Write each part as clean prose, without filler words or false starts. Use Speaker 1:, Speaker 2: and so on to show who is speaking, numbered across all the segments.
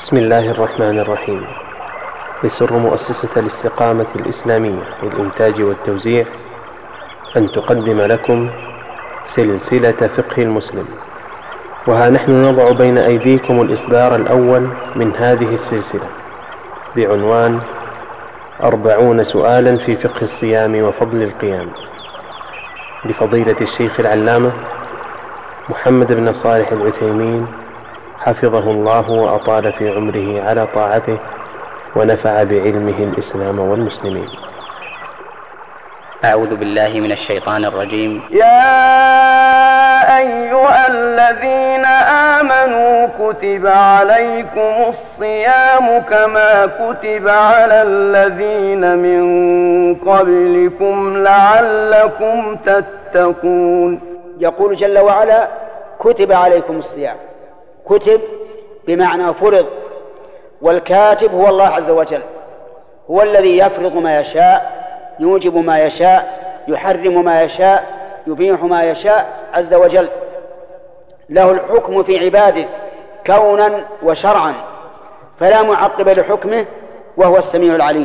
Speaker 1: بسم الله الرحمن الرحيم. يسر مؤسسة الاستقامة الإسلامية للإنتاج والتوزيع أن تقدم لكم سلسلة فقه المسلم، وها نحن نضع بين أيديكم الإصدار الأول من هذه السلسلة بعنوان 40 سؤالا في فقه الصيام وفضل القيام، لفضيلة الشيخ العلامة محمد بن صالح العثيمين حفظه الله وأطال في عمره على طاعته، ونفع بعلمه الإسلام والمسلمين.
Speaker 2: أعوذ بالله من الشيطان الرجيم.
Speaker 3: يا أيها الذين آمنوا كتب عليكم الصيام كما كتب على الذين من قبلكم لعلكم تتقون.
Speaker 4: يقول جل وعلا: كتب عليكم الصيام. كتب بمعنى فرض، والكاتب هو الله عز وجل، هو الذي يفرض ما يشاء، يوجب ما يشاء، يحرم ما يشاء، يبيح ما يشاء عز وجل. له الحكم في عباده كونا وشرعا، فلا معقب لحكمه، وهو السميع العليم.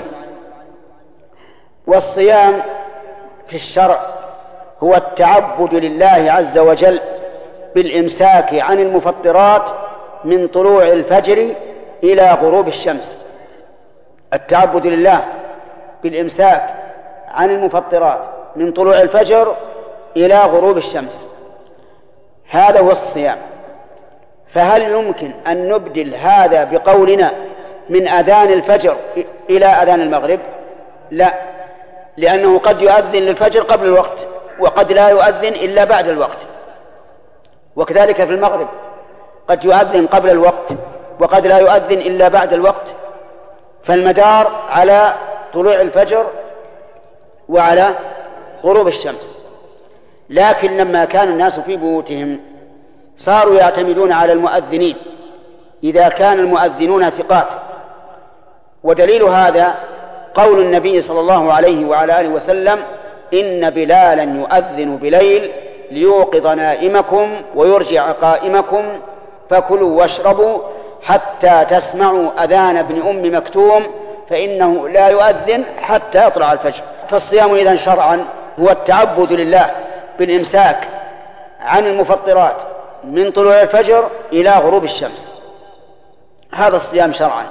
Speaker 4: والصيام في الشرع هو التعبد لله عز وجل بالإمساك عن المفطرات من طلوع الفجر إلى غروب الشمس. التعبد لله بالإمساك عن المفطرات من طلوع الفجر إلى غروب الشمس، هذا هو الصيام. فهل يمكن أن نبدل هذا بقولنا من أذان الفجر إلى أذان المغرب؟ لا، لأنه قد يؤذن للفجر قبل الوقت، وقد لا يؤذن إلا بعد الوقت. وكذلك في المغرب قد يؤذن قبل الوقت، وقد لا يؤذن إلا بعد الوقت. فالمدار على طلوع الفجر وعلى غروب الشمس. لكن لما كان الناس في بيوتهم صاروا يعتمدون على المؤذنين إذا كان المؤذنون ثقات. ودليل هذا قول النبي صلى الله عليه وعلى آله وسلم: إن بلالا يؤذن بليل ليوقظ نائمكم ويرجع قائمكم، فكلوا واشربوا حتى تسمعوا أذان ابن أم مكتوم، فإنه لا يؤذن حتى يطلع الفجر. فالصيام إذن شرعا هو التعبد لله بالإمساك عن المفطرات من طلوع الفجر إلى غروب الشمس، هذا الصيام شرعا.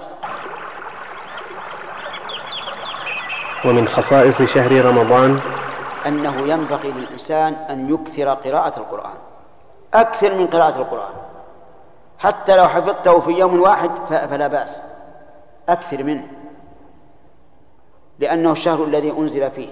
Speaker 1: ومن خصائص شهر رمضان
Speaker 4: أنه ينبغي للإنسان أن يكثر قراءة القرآن، أكثر من قراءة القرآن، حتى لو حفظته في يوم واحد فلا بأس، أكثر منه، لأنه الشهر الذي أنزل فيه،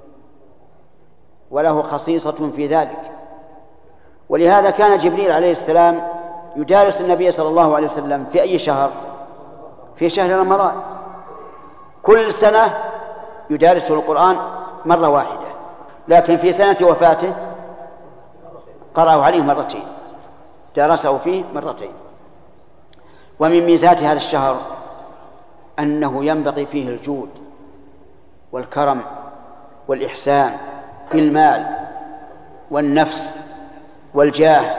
Speaker 4: وله خصيصة في ذلك. ولهذا كان جبريل عليه السلام يدارس النبي صلى الله عليه وسلم في أي شهر؟ في شهر رمضان. كل سنة يدارسه القرآن مرة واحدة، لكن في سنة وفاته قرأه عليه مرتين، درسه فيه مرتين. ومن ميزات هذا الشهر أنه ينبغي فيه الجود والكرم والإحسان في المال والنفس والجاه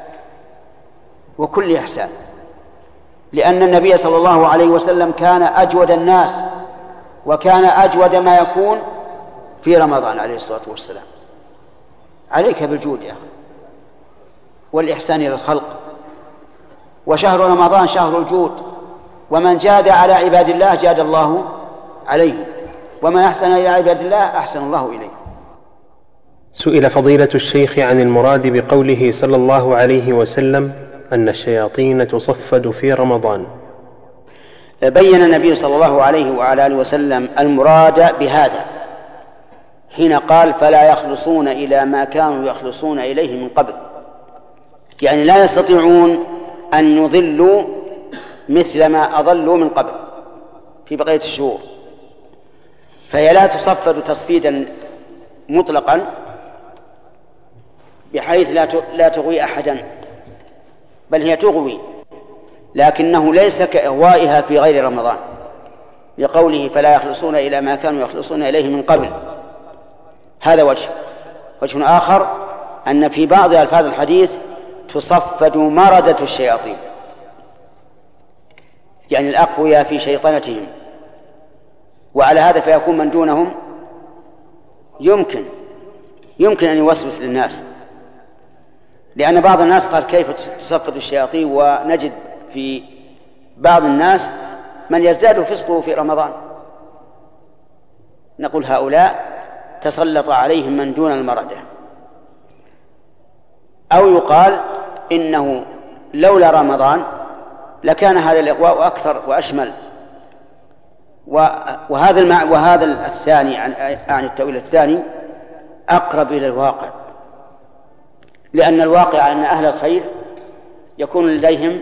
Speaker 4: وكل إحسان، لأن النبي صلى الله عليه وسلم كان أجود الناس، وكان أجود ما يكون في رمضان عليه الصلاة والسلام. عليك بالجود يا أخي والإحسان إلى الخلق. وشهر رمضان شهر الجود، ومن جاد على عباد الله جاد الله عليه، ومن أحسن إلى عباد الله أحسن الله إليه.
Speaker 1: سئل فضيلة الشيخ عن المراد بقوله صلى الله عليه وسلم أن الشياطين تصفد في رمضان.
Speaker 4: بين النبي صلى الله عليه وعلى آله وسلم المراد بهذا حين قال: فلا يخلصون إلى ما كانوا يخلصون إليه من قبل، يعني لا يستطيعون أن يضلوا مثل ما أضلوا من قبل في بقية الشهور. فهي لا تصفد تصفيدا مطلقا بحيث لا تغوي أحدا، بل هي تغوي، لكنه ليس كإغوائها في غير رمضان، لقوله: فلا يخلصون إلى ما كانوا يخلصون إليه من قبل. هذا وجه آخر أن في بعض ألفاظ الحديث تصفد مردة الشياطين، يعني الأقوياء في شيطنتهم، وعلى هذا فيكون من دونهم يمكن أن يوسوس للناس، لأن بعض الناس قال كيف تصفد الشياطين، ونجد في بعض الناس من يزداد فسقه في رمضان. نقول هؤلاء تسلط عليهم من دون المردة. أو يقال إنه لولا رمضان لكان هذا الإغواء أكثر وأشمل. وهذا الثاني عن التأويل الثاني أقرب إلى الواقع، لأن الواقع أن أهل الخير يكون لديهم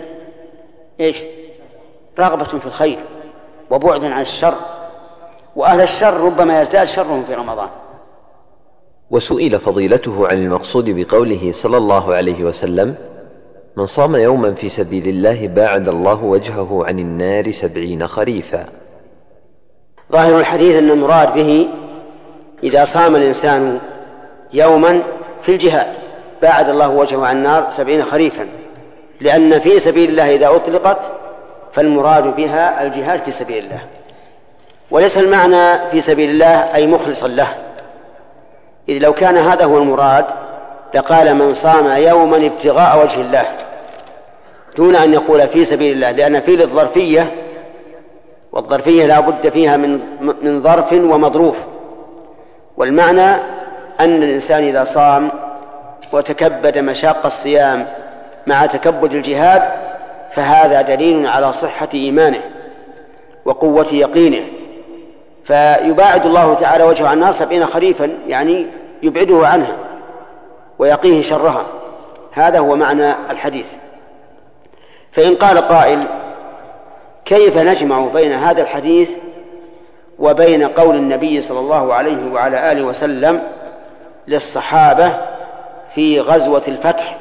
Speaker 4: رغبة في الخير وبعد عن الشر، وأهل الشر ربما يزداد شرهم في رمضان.
Speaker 5: وسئل فضيلته عن المقصود بقوله صلى الله عليه وسلم: من صام يوما في سبيل الله باعد الله وجهه عن النار 70 خريفا.
Speaker 4: ظاهر الحديث أن المراد به إذا صام الإنسان يوما في الجهاد باعد الله وجهه عن النار 70 خريفا، لأن في سبيل الله إذا أطلقت فالمراد بها الجهاد في سبيل الله، وليس المعنى في سبيل الله أي مخلصا له، إذ لو كان هذا هو المراد لقال من صام يوما ابتغاء وجه الله دون أن يقول في سبيل الله، لأن في للظرفية، والظرفية لا بد فيها من ظرف ومظروف. والمعنى أن الإنسان إذا صام وتكبد مشاق الصيام مع تكبد الجهاد فهذا دليل على صحة إيمانه وقوة يقينه، فيباعد الله تعالى وجهه عن النار 70 خريفا، يعني يبعده عنها ويقيه شرها. هذا هو معنى الحديث. فإن قال قائل: كيف نجمع بين هذا الحديث وبين قول النبي صلى الله عليه وعلى آله وسلم للصحابة في غزوة الفتح: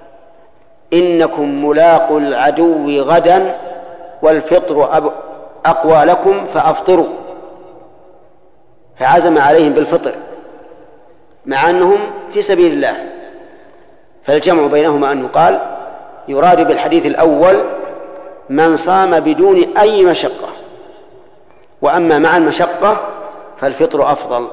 Speaker 4: إنكم ملاقوا العدو غدا والفطر أقوى لكم فأفطروا، فعزم عليهم بالفطر مع أنهم في سبيل الله. فالجمع بينهما أن يقال يراد بالحديث الأول من صام بدون أي مشقة، وأما مع المشقة فالفطر أفضل.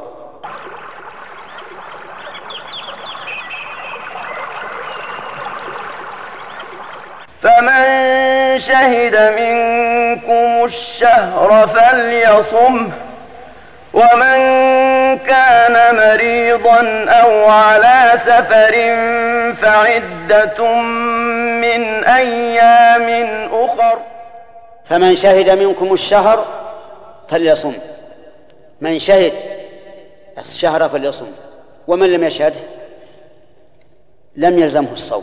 Speaker 3: فمن شهد منكم الشهر فليصمه، ومن كان مريضا أو على سفر فعدة من أيام أخر.
Speaker 4: فمن شهد منكم الشهر فليصم، من شهد الشهر فليصم، ومن لم يشهد لم يلزمه الصوم.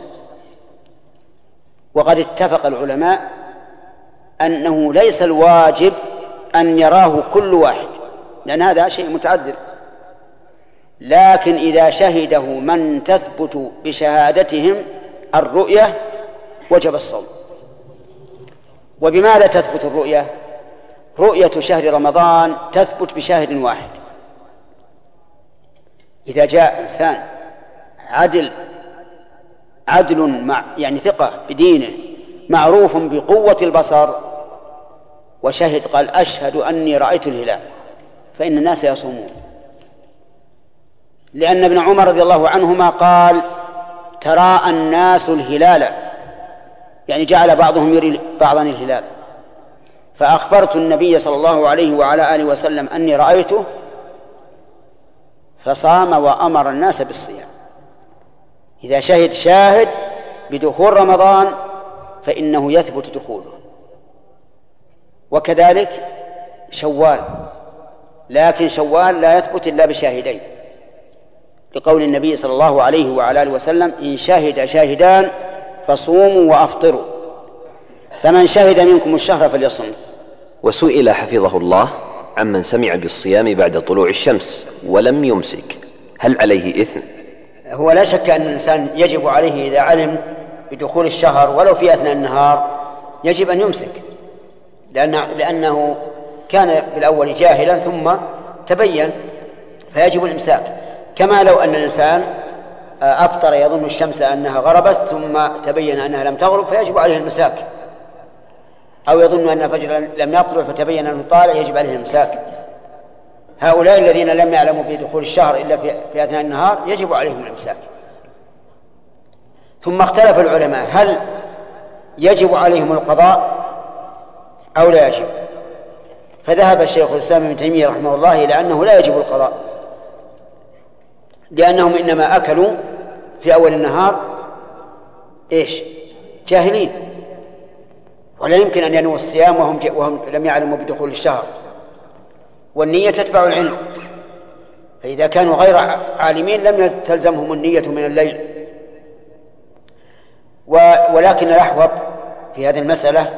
Speaker 4: وقد اتفق العلماء أنه ليس الواجب أن يراه كل واحد، لأن هذا شيء متعذر، لكن إذا شهده من تثبت بشهادتهم الرؤية وجب الصوم. وبماذا تثبت الرؤية؟ رؤية شهر رمضان تثبت بشاهد واحد. إذا جاء إنسان عدل مع يعني ثقة بدينه معروف بقوة البصر وشهد قال أشهد أني رأيت الهلال، فإن الناس يصومون، لأن ابن عمر رضي الله عنهما قال تراءى الناس الهلال، يعني جعل بعضهم يري بعضا الهلال، فأخبرت النبي صلى الله عليه وعلى آله وسلم أني رأيته فصام وأمر الناس بالصيام. إذا شهد شاهد بدخول رمضان فإنه يثبت دخوله. وكذلك شوال، لكن شوال لا يثبت إلا بشاهدين، لقول النبي صلى الله عليه وعلى آله وسلم إن شهد شاهدان فصوموا وأفطروا. فمن شهد منكم الشهر فليصم.
Speaker 5: وسئل حفظه الله عمن سمع بالصيام بعد طلوع الشمس ولم يمسك، هل عليه إثم؟
Speaker 4: هو لا شك أن الإنسان يجب عليه إذا علم بدخول الشهر ولو في أثناء النهار يجب أن يمسك، لأنه كان بالأول جاهلا ثم تبين، فيجب الإمساك. كما لو أن الإنسان أفطر يظن الشمس أنها غربت ثم تبين أنها لم تغرب فيجب عليه الإمساك. أو يظن أن الفجر لم يطلع فتبين أنه طالع يجب عليه الإمساك. هؤلاء الذين لم يعلموا بدخول الشهر إلا في أثناء النهار يجب عليهم الإمساك. ثم اختلف العلماء هل يجب عليهم القضاء أو لا يجب. فذهب الشيخ الإسلام ابن تيمية رحمه الله إلى أنه لا يجب القضاء، لأنهم إنما أكلوا في أول النهار جاهلين، ولا يمكن أن ينووا الصيام وهم لم يعلموا بدخول الشهر، والنية تتبع العلم، فإذا كانوا غير عالمين لم تلزمهم النية من الليل. ولكن الأحوط في هذه المسألة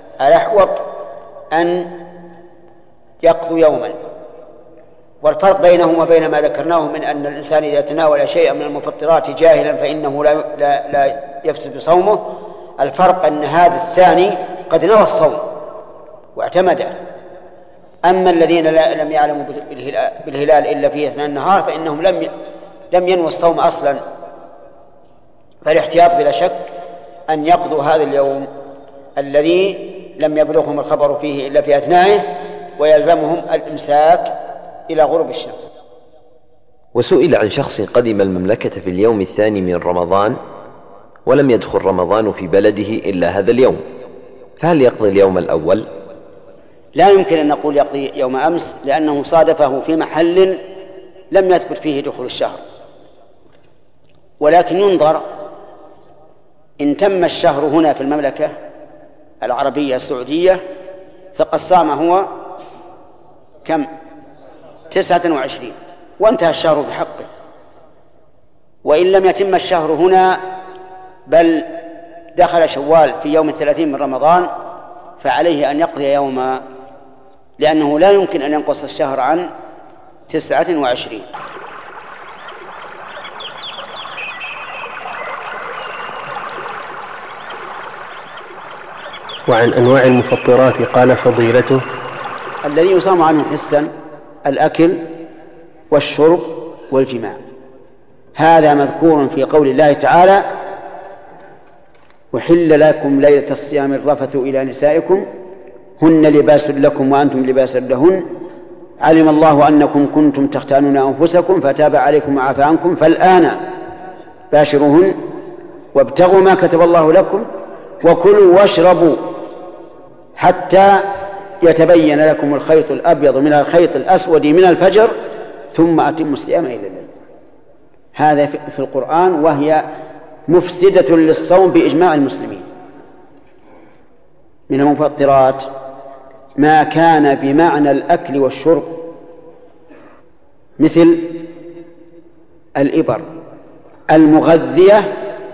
Speaker 4: أن يقضوا يوما، والفرق بينهم وبين ما ذكرناه من أن الإنسان إذا تناول شيئا من المفطرات جاهلا فإنه لا يفسد صومه، الفرق أن هذا الثاني قد نوى الصوم واعتمده. أما الذين لم يعلموا بالهلال إلا في أثناء النهار فإنهم لم ينووا الصوم أصلا، فالاحتياط بلا شك أن يقضوا هذا اليوم الذي لم يبلغهم الخبر فيه إلا في أثنائه، ويلزمهم الإمساك إلى غروب الشمس.
Speaker 5: وسئل عن شخص قدم المملكة في اليوم الثاني من رمضان ولم يدخل رمضان في بلده إلا هذا اليوم، فهل يقضي اليوم الأول؟
Speaker 4: لا يمكن أن نقول يقضي يوم أمس، لأنه صادفه في محل لم يثبت فيه دخول الشهر، ولكن ينظر إن تم الشهر هنا في المملكة العربية السعودية فقد صام هو كم؟ 29 وانتهى الشهر بحقه. وإن لم يتم الشهر هنا بل دخل شوال في يوم 30 من رمضان فعليه أن يقضي يوما، لأنه لا يمكن أن ينقص الشهر عن 29.
Speaker 1: وعن أنواع المفطرات قال فضيلته:
Speaker 4: الذي يصام عنه حسا الأكل والشرب والجماع، هذا مذكور في قول الله تعالى: وحل لكم ليلة الصيام الرفث إلى نسائكم هن لباس لكم وأنتم لباس لهن علم الله أنكم كنتم تختانون أنفسكم فتاب عليكم وعفى عنكم فالآن باشروهن وابتغوا ما كتب الله لكم وكلوا واشربوا حتى يتبين لكم الخيط الأبيض من الخيط الأسود من الفجر ثم أتموا الصيام إلى الليل. هذا في القرآن، وهي مفسدة للصوم بإجماع المسلمين. من المفطرات ما كان بمعنى الأكل والشرب مثل الإبر المغذية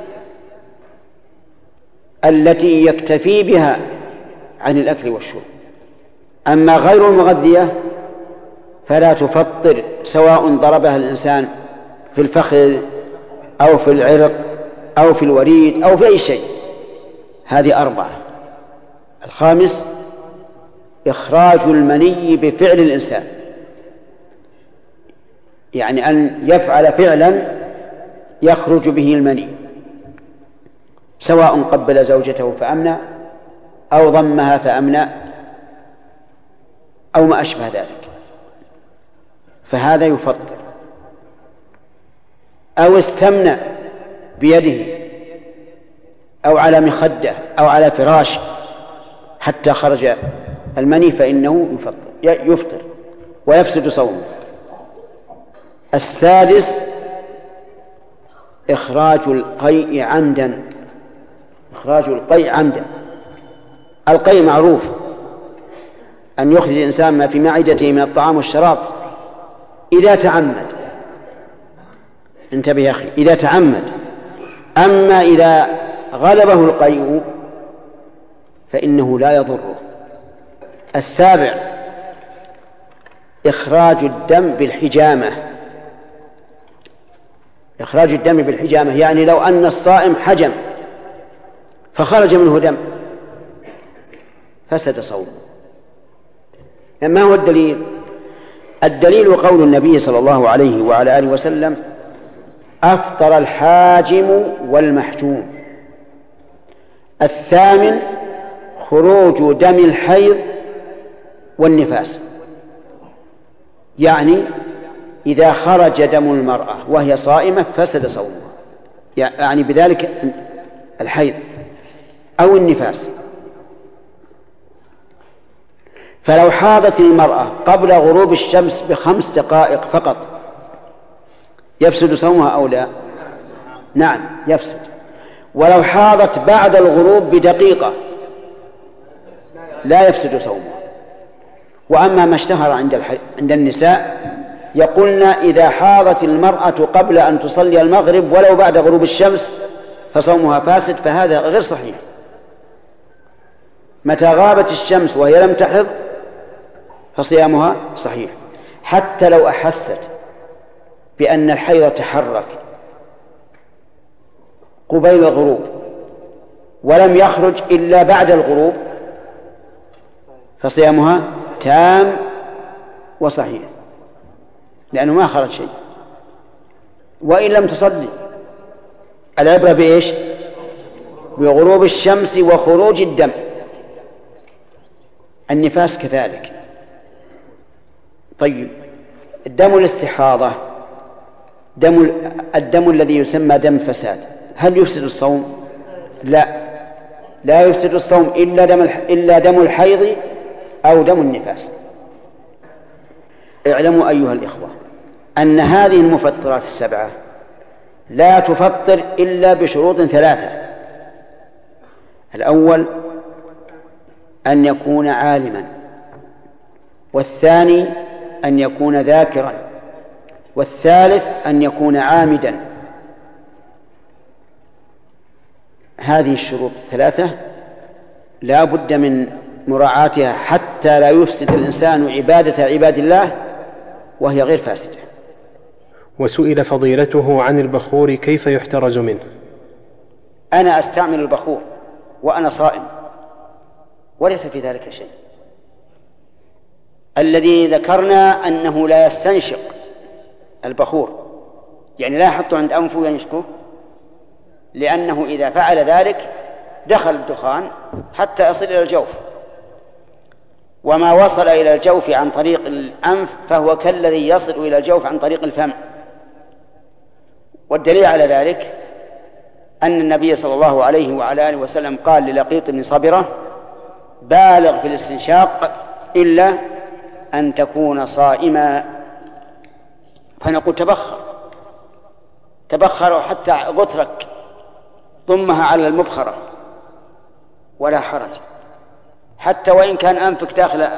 Speaker 4: التي يكتفي بها عن الأكل والشرب. أما غير المغذية فلا تفطر، سواء ضربها الإنسان في الفخذ أو في العرق أو في الوريد أو في أي شيء. هذه 4. الخامس إخراج المني بفعل الإنسان، يعني أن يفعل فعلا يخرج به المني، سواء قبل زوجته فأمنع أو ضمها فأمنع أو ما أشبه ذلك، فهذا يفطر. أو استمنع بيده أو على مخدة أو على فراش حتى خرج المني فإنه يفطر ويفسد صومه. السادس إخراج القيء عمدا. إخراج القيء عمدا. القيء معروف، أن يخرج الإنسان ما في معدته من الطعام والشراب إذا تعمد. انتبه يا أخي، إذا تعمد. أما إذا غلبه القيء فإنه لا يضره. السابع إخراج الدم بالحجامة. إخراج الدم بالحجامة يعني لو أن الصائم حجم فخرج منه دم فسد صومه. ما هو الدليل؟ الدليل قول النبي صلى الله عليه وعلى آله وسلم: أفطر الحاجم والمحجوم. الثامن خروج دم الحيض والنفاس. يعني إذا خرج دم المرأة وهي صائمة فسد صومها، يعني بذلك الحيض أو النفاس. فلو حاضت المرأة قبل غروب الشمس ب5 دقائق فقط يفسد صومها أو لا؟ نعم يفسد. ولو حاضت بعد الغروب بدقيقة لا يفسد صومها. وأما ما اشتهر عند النساء يقولن إذا حاضت المرأة قبل أن تصلي المغرب ولو بعد غروب الشمس فصومها فاسد، فهذا غير صحيح. متى غابت الشمس وهي لم تحض فصيامها صحيح، حتى لو أحست بأن الحيض تحرك قبيل الغروب ولم يخرج إلا بعد الغروب فصيامها تام وصحيح، لأنه ما خرج شيء. وإن لم تصلي، العبرة بإيش؟ بغروب الشمس وخروج الدم. النفاس كذلك. طيب، الدم الاستحاضة، الدم الذي يسمى دم فساد، هل يفسد الصوم؟ لا يفسد الصوم إلا دم الحيض أو دم النفاس. اعلموا أيها الإخوة أن هذه المفطرات 7 لا تفطر إلا بشروط 3. الأول أن يكون عالما، والثاني أن يكون ذاكرا، والثالث أن يكون عامدا. هذه الشروط 3 لا بد من مراعاتها حتى لا يفسد الإنسان عبادة عباد الله وهي غير فاسدة.
Speaker 1: وسئل فضيلته عن البخور كيف يحترز منه؟
Speaker 4: أنا أستعمل البخور وأنا صائم وليس في ذلك شيء. الذي ذكرنا أنه لا يستنشق البخور، يعني لا يحط عند أنفه وينشقه، لأنه إذا فعل ذلك دخل الدخان حتى يصل إلى الجوف، وما وصل إلى الجوف عن طريق الأنف فهو كالذي يصل إلى الجوف عن طريق الفم. والدليل على ذلك أن النبي صلى الله عليه وعلى آله وسلم قال للقيط بن صبرة: بالغ في الاستنشاق إلا أن تكون صائما. فنقول تبخر حتى غترك ضمها على المبخرة ولا حرج، حتى وإن كان أنفك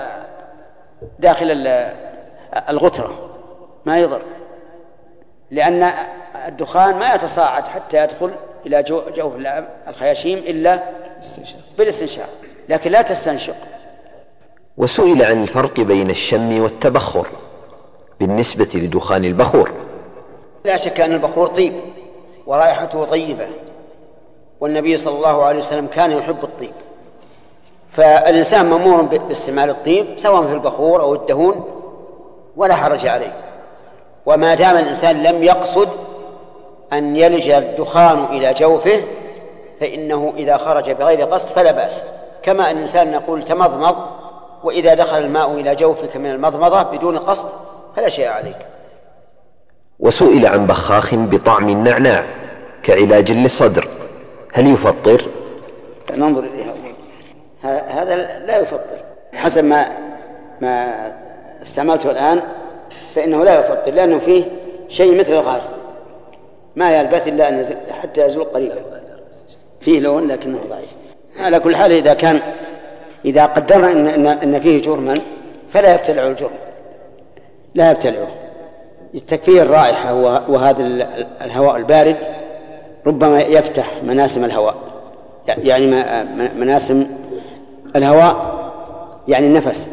Speaker 4: داخل الغترة ما يضر، لأن الدخان ما يتصاعد حتى يدخل إلى جوف الخياشيم إلا بالاستنشاق، لكن لا تستنشق.
Speaker 5: وسئل عن الفرق بين الشم والتبخر بالنسبة لدخان البخور.
Speaker 4: لا شك أن البخور طيب ورائحته طيبة، والنبي صلى الله عليه وسلم كان يحب الطيب، فالإنسان مأمور باستعمال الطيب سواء في البخور أو الدهون ولا حرج عليه، وما دام الإنسان لم يقصد أن يلج الدخان إلى جوفه فإنه إذا خرج بغير قصد فلا بأس. كما أن الإنسان نقول تمضمض وإذا دخل الماء إلى جوفك من المضمضة بدون قصد فلا شيء عليك.
Speaker 5: وسئل عن بخاخ بطعم النعناع كعلاج للصدر، هل يفطر؟
Speaker 4: ننظر إليها. هذا لا يفطر حسب ما استعملته الآن، فإنه لا يفطر، لأنه فيه شيء مثل الغاز ما يلبث إلا أن حتى يزول قريبا، فيه لون لكنه ضعيف. على كل حال إذا قدرنا أن فيه جرما فلا يبتلع الجرم، لا يبتلعه، تكفيه الرائحة. وهذا الهواء البارد ربما يفتح مناسم الهواء، يعني مناسم الهواء يعني النفس.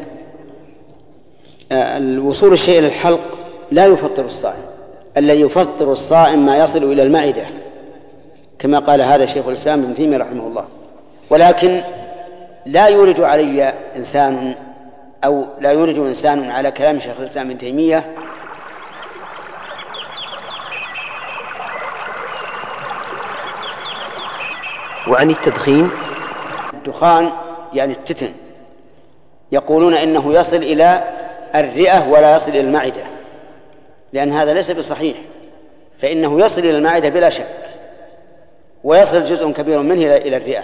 Speaker 4: الوصول الشيء إلى الحلق لا يفطر الصائم. الذي يفطر الصائم ما يصل إلى المعدة، كما قال هذا شيخ الإسلام ابن تيمية رحمه الله. ولكن لا يورد علي إنسان أو لا يورد إنسان على كلام شيخ الإسلام ابن تيمية
Speaker 5: وعن التدخين.
Speaker 4: الدخان يعني التتن، يقولون إنه يصل إلى الرئة ولا يصل إلى المعدة، لأن هذا ليس بصحيح، فإنه يصل إلى المعدة بلا شك، ويصل جزء كبير منه إلى الرئة.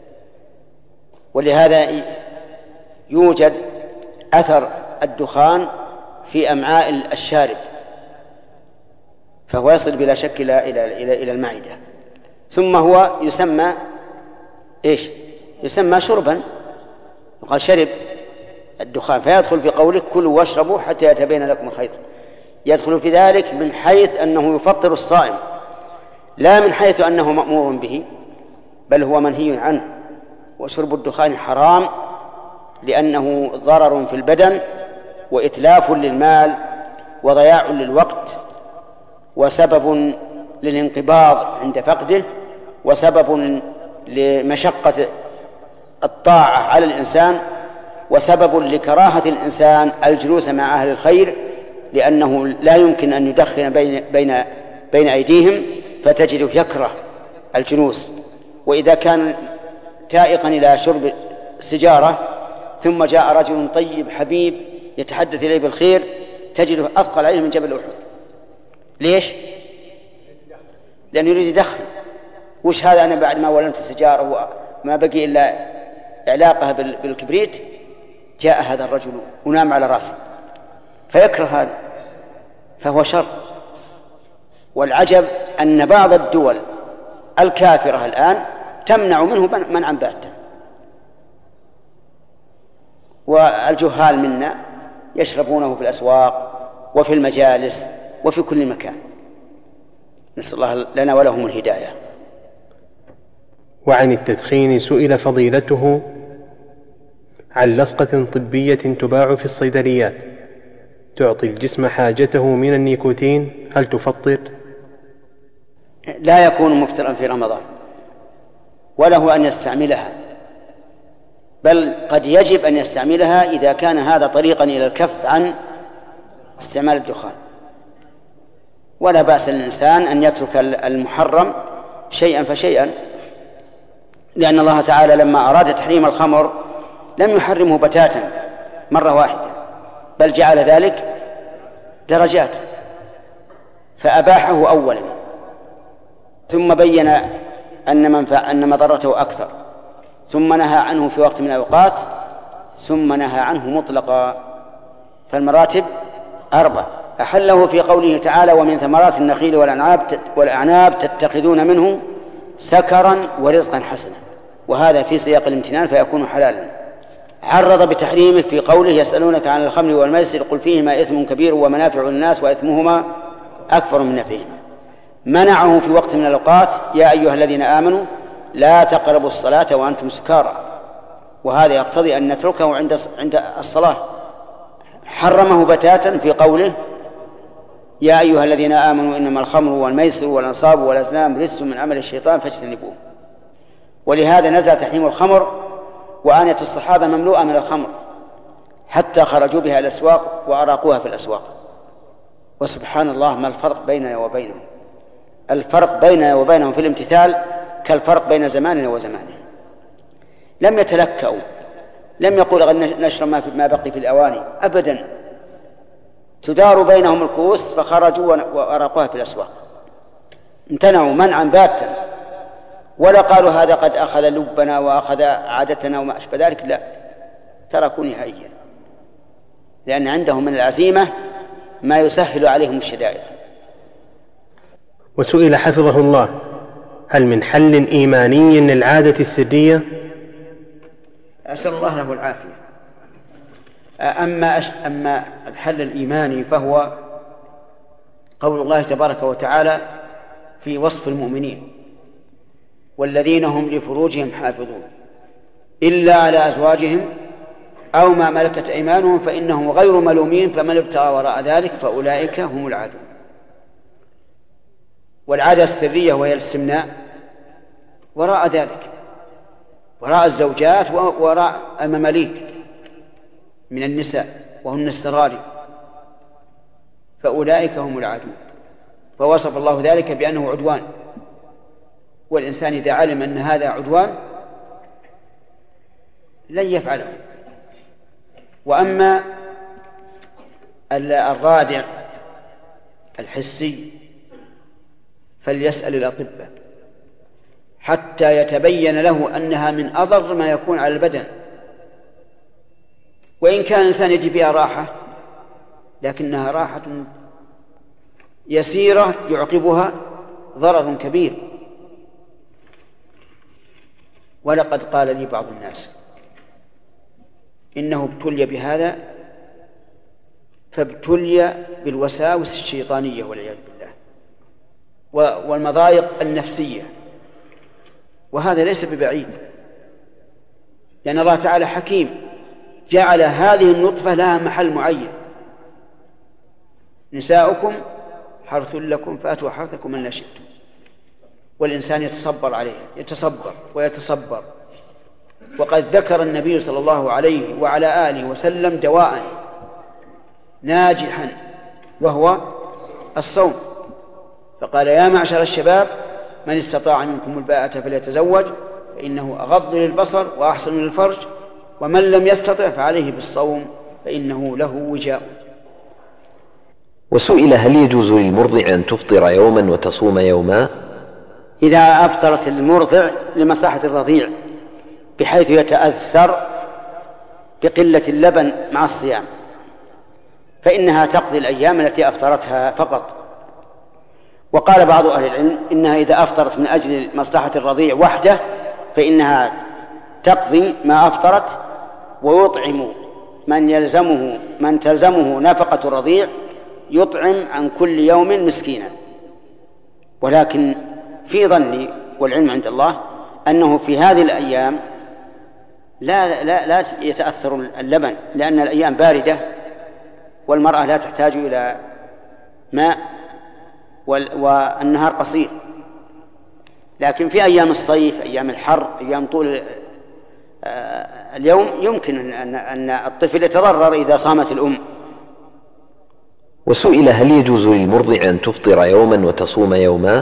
Speaker 4: ولهذا يوجد أثر الدخان في أمعاء الشارب، فهو يصل بلا شك إلى المعدة. ثم هو يسمى إيش؟ يسمى شربا، يقال شرب الدخان، فيدخل في قولك كلوا واشربوا حتى يتبين لكم الخيط. يدخل في ذلك من حيث أنه يفطر الصائم، لا من حيث أنه مأمور به، بل هو منهي عنه. وشرب الدخان حرام لأنه ضرر في البدن وإتلاف للمال وضياع للوقت وسبب للانقباض عند فقده وسبب لمشقة الطاعة على الإنسان وسبب لكراهة الإنسان الجلوس مع أهل الخير، لأنه لا يمكن أن يدخن بين أيديهم، فتجده يكره الجلوس. وإذا كان تائقا إلى شرب السجارة ثم جاء رجل طيب حبيب يتحدث إليه بالخير، تجده أثقل عليه من جبل أحد. ليش؟ لأنه يريد يدخن. وش هذا؟ أنا بعد ما ولمت السجارة وما بقي إلا إعلاقها بالكبريت جاء هذا الرجل ونام على رأسه، فيكره هذا، فهو شر. والعجب أن بعض الدول الكافرة الآن تمنع منه منعا باتا، والجهال منا يشربونه في الأسواق وفي المجالس وفي كل مكان. نسأل الله لنا ولهم الهداية.
Speaker 1: وعن التدخين سئل فضيلته عن لصقة طبية تباع في الصيدليات تعطي الجسم حاجته من النيكوتين، هل تفطر؟
Speaker 4: لا يكون مفطرا في رمضان وله أن يستعملها، بل قد يجب أن يستعملها إذا كان هذا طريقا إلى الكف عن استعمال الدخان. ولا بأس للإنسان أن يترك المحرم شيئا فشيئا، لأن الله تعالى لما أراد تحريم الخمر لم يحرمه بتاتا مرة واحدة، بل جعل ذلك درجات، فأباحه أولا ثم بين أن مضرته أكثر، ثم نهى عنه في وقت من الأوقات، ثم نهى عنه مطلقا. فالمراتب 4. أحله في قوله تعالى ومن ثمرات النخيل والأعناب تتخذون منه سكرا ورزقا حسنا، وهذا في سياق الامتنان فيكون حلالا. عرض بتحريمه في قوله يسألونك عن الخمر والميسر قل فيهما إثم كبير ومنافع للناس وإثمهما أكبر من نفعهما. منعه في وقت من الأوقات يا أيها الذين آمنوا لا تقربوا الصلاة وأنتم سكارى، وهذا يقتضي أن نتركه عند الصلاة. حرمه بتاتا في قوله يا أيها الذين آمنوا إنما الخمر والميسر والأنصاب والأزلام رجس من عمل الشيطان فاجتنبوه. ولهذا نزل تحريم الخمر وآنية الصحابة مملوءة من الخمر حتى خرجوا بها الأسواق وأراقوها في الأسواق. وسبحان الله ما الفرق بيننا وبينهم؟ الفرق بيننا وبينهم في الامتثال كالفرق بين زماننا وزمانهم. لم يتلكأوا، لم يقول نشرب ما بقي في الأواني أبدا، تدار بينهم الكؤوس فخرجوا وأراقوها في الأسواق، امتنعوا منعا باتا، ولا قالوا هذا قد أخذ لبنا وأخذ عادتنا وما أشبه ذلك، لا، تركوا نهائيا، لأن عندهم من العزيمة ما يسهل عليهم الشدائد.
Speaker 1: وسئل حفظه الله هل من حل إيماني للعادة السرية؟
Speaker 4: أسأل الله له العافية. أما الحل الإيماني فهو قول الله تبارك وتعالى في وصف المؤمنين والذين هم لفروجهم حافظون إلا على أزواجهم أو ما ملكت أيمانهم فإنهم غير ملومين فمن ابتغى وراء ذلك فأولئك هم العادون. والعادة السرية وهي الاستمناء وراء ذلك، وراء الزوجات وراء المماليك من النساء وهن السراري، فأولئك هم العادون. فوصف الله ذلك بأنه عدوان، والإنسان إذا علم أن هذا عدوان لن يفعله. وأما الرادع الحسي فليسأل الأطباء حتى يتبين له أنها من أضر ما يكون على البدن، وإن كان الإنسان يجي فيها راحة لكنها راحة يسيرة يعقبها ضرر كبير. ولقد قال لي بعض الناس إنه ابتلي بهذا فابتلي بالوساوس الشيطانية والعياذ بالله والمضايق النفسية، وهذا ليس ببعيد، لأن الله تعالى حكيم جعل هذه النطفة لها محل معين. نساؤكم حرث لكم فأتوا حرثكم أن شئتم. والإنسان يتصبر عليه، يتصبر ويتصبر. وقد ذكر النبي صلى الله عليه وعلى آله وسلم دواء ناجحا وهو الصوم، فقال: يا معشر الشباب من استطاع منكم الباءة فليتزوج فإنه أغض للبصر وأحسن للفرج، ومن لم يستطع فعليه بالصوم فإنه له وجاء.
Speaker 5: وسئل: هل يجوز للمرضع أن تفطر يوما وتصوم يوما؟
Speaker 4: إذا أفطرت المرضع لمصلحة الرضيع بحيث يتأثر بقلة اللبن مع الصيام فإنها تقضي الأيام التي أفطرتها فقط. وقال بعض أهل العلم إنها إذا أفطرت من أجل مصلحة الرضيع وحده فإنها تقضي ما أفطرت ويطعم من تلزمه نفقة الرضيع، يطعم عن كل يوم مسكينا. ولكن في ظني والعلم عند الله أنه في هذه الأيام لا يتأثر اللبن، لأن الأيام باردة والمرأة لا تحتاج إلى ماء والنهار قصير. لكن في أيام الصيف، أيام الحر، أيام طول اليوم يمكن أن الطفل يتضرر إذا صامت الأم.
Speaker 5: وسئل: هل يجوز للمرضع أن تفطر يوما وتصوم يوما؟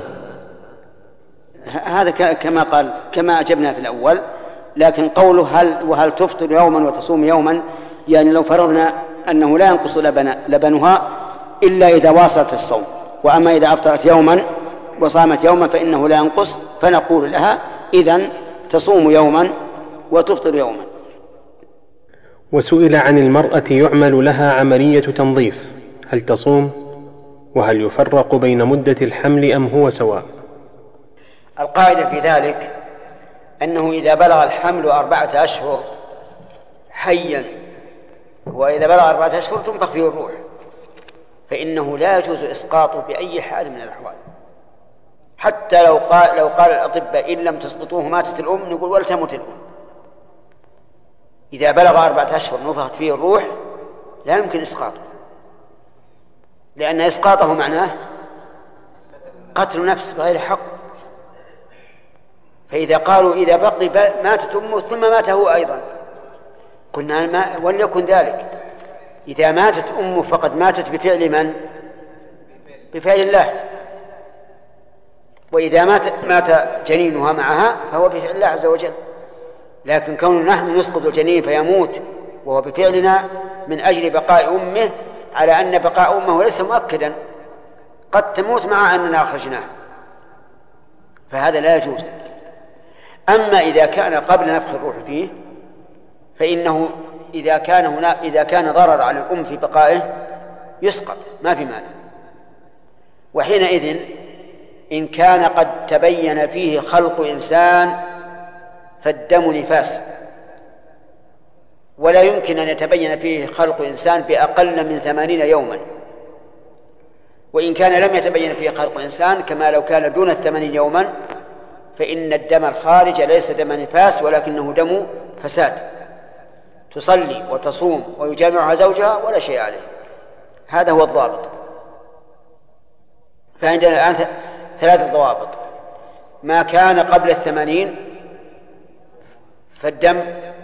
Speaker 4: هذا كما أجبنا في الأول، لكن قوله هل تفطر يوما وتصوم يوما، يعني لو فرضنا أنه لا ينقص لبنها إلا إذا واصلت الصوم، وأما إذا أفطرت يوما وصامت يوما فإنه لا ينقص، فنقول لها إذن تصوم يوما وتفطر يوما.
Speaker 1: وسئل عن المرأة يعمل لها عملية تنظيف، هل تصوم؟ وهل يفرق بين مدة الحمل أم هو سواء؟
Speaker 4: القاعدة في ذلك أنه إذا بلغ الحمل 4 أشهر حيا، وإذا بلغ 4 أشهر تنفخ فيه الروح، فإنه لا يجوز إسقاطه بأي حال من الأحوال. حتى لو قال الأطباء إن لم تسقطوه ماتت الأم، نقول ولتمت الأم. إذا بلغ 4 أشهر نفخت فيه الروح لا يمكن إسقاطه، لأن إسقاطه معناه قتل نفس بغير حق. فإذا قالوا إذا بقي ماتت أمه ثم مات هو أيضا، قلنا وليكن ذلك. إذا ماتت أمه فقد ماتت بفعل من؟ بفعل الله. وإذا مات جنينها معها فهو بفعل الله عز وجل. لكن كون نحن نسقط الجنين فيموت وهو بفعلنا من أجل بقاء أمه، على أن بقاء أمه ليس مؤكدا، قد تموت مع أننا أخرجناه، فهذا لا يجوز. أما إذا كان قبل نفخ الروح فيه فإنه إذا كان ضرر على الأم في بقائه يسقط، ما في مانع. وحينئذ إن كان قد تبين فيه خلق إنسان فالدم نفاس، ولا يمكن أن يتبين فيه خلق إنسان بأقل من 80 يوما. وإن كان لم يتبين فيه خلق إنسان كما لو كان دون 80 يوما فإن الدم الخارج ليس دم نفاس ولكنه دم فساد، تصلي وتصوم ويجامعها زوجها ولا شيء عليه. هذا هو الضابط. فعندنا الآن 3 ضوابط: ما كان قبل 80 فالدم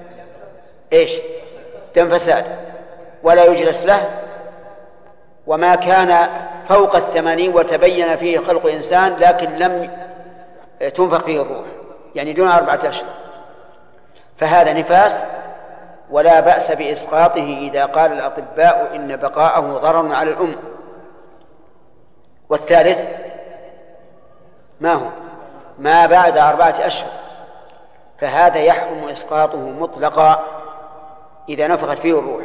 Speaker 4: دم فساد ولا يجلس له، وما كان فوق 80 وتبين فيه خلق إنسان لكن لم تنفخ فيه الروح، يعني دون 4 أشهر، فهذا نفاس ولا بأس بإسقاطه إذا قال الأطباء إن بقاءه ضرر على الأم. والثالث ما هو؟ ما بعد 4 أشهر، فهذا يحرم إسقاطه مطلقا إذا نفخت فيه الروح،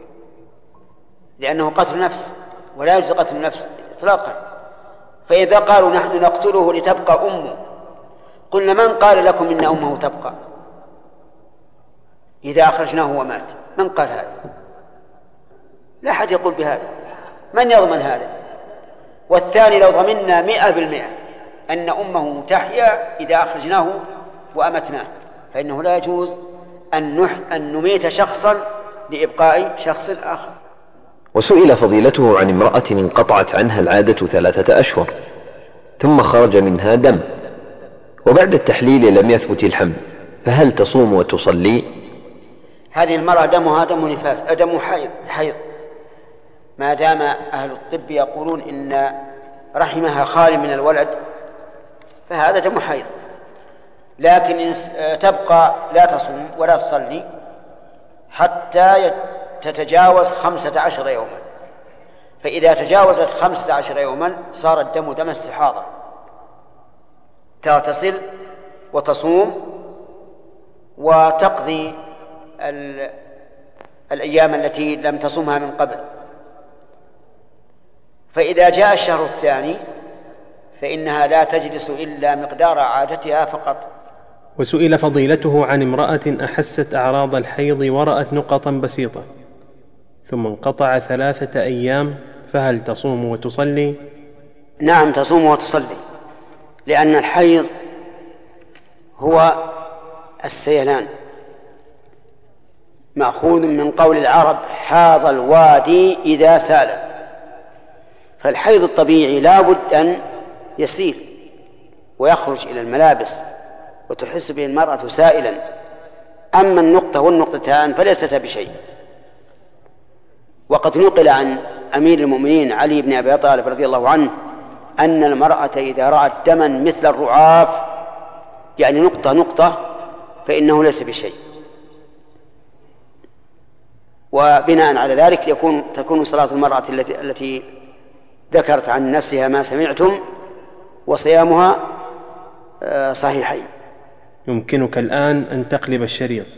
Speaker 4: لأنه قتل نفس ولا يجوز قتل النفس إطلاقا. فإذا قالوا نحن نقتله لتبقى أمه، قلنا من قال لكم إن أمه تبقى إذا أخرجناه ومات؟ من قال هذا؟ لا أحد يقول بهذا. من يضمن هذا؟ والثاني لو ضمننا 100% أن أمه تحيا إذا أخرجناه وأمتناه، فإنه لا يجوز أن نميت شخصا لإبقاء شخص آخر.
Speaker 5: وسئل فضيلته عن امرأة انقطعت عنها العادة 3 أشهر ثم خرج منها دم، وبعد التحليل لم يثبت الحمل، فهل تصوم وتصلي؟
Speaker 4: هذه المرأة دمها دم نفاس، دم حيض، ما دام أهل الطب يقولون إن رحمها خال من الولد فهذا دم حيض، لكن إن تبقى لا تصوم ولا تصلي حتى تتجاوز 15 يوما، فإذا تجاوزت 15 يوما صار الدم دم استحاضة، تغتسل وتصوم وتقضي الأيام التي لم تصومها من قبل. فإذا جاء الشهر الثاني فإنها لا تجلس إلا مقدار عادتها فقط.
Speaker 1: وسئل فضيلته عن امرأة أحست أعراض الحيض ورأت نقطا بسيطة ثم انقطع 3 أيام، فهل تصوم وتصلي؟
Speaker 4: نعم تصوم وتصلي، لأن الحيض هو السيلان، مأخوذ من قول العرب حاض الوادي إذا سال، فالحيض الطبيعي لا بد أن يسيل ويخرج إلى الملابس وتحس به المرأة سائلا. أما النقطة والنقطتان فليستا بشيء. وقد نقل عن أمير المؤمنين علي بن أبي طالب رضي الله عنه أن المرأة إذا رأت دما مثل الرعاف، يعني نقطة نقطة، فإنه ليس بشيء. وبناء على ذلك تكون صلاة المرأة التي ذكرت عن نفسها ما سمعتم وصيامها صحيحين.
Speaker 1: يمكنك الآن أن تقلب الشريط.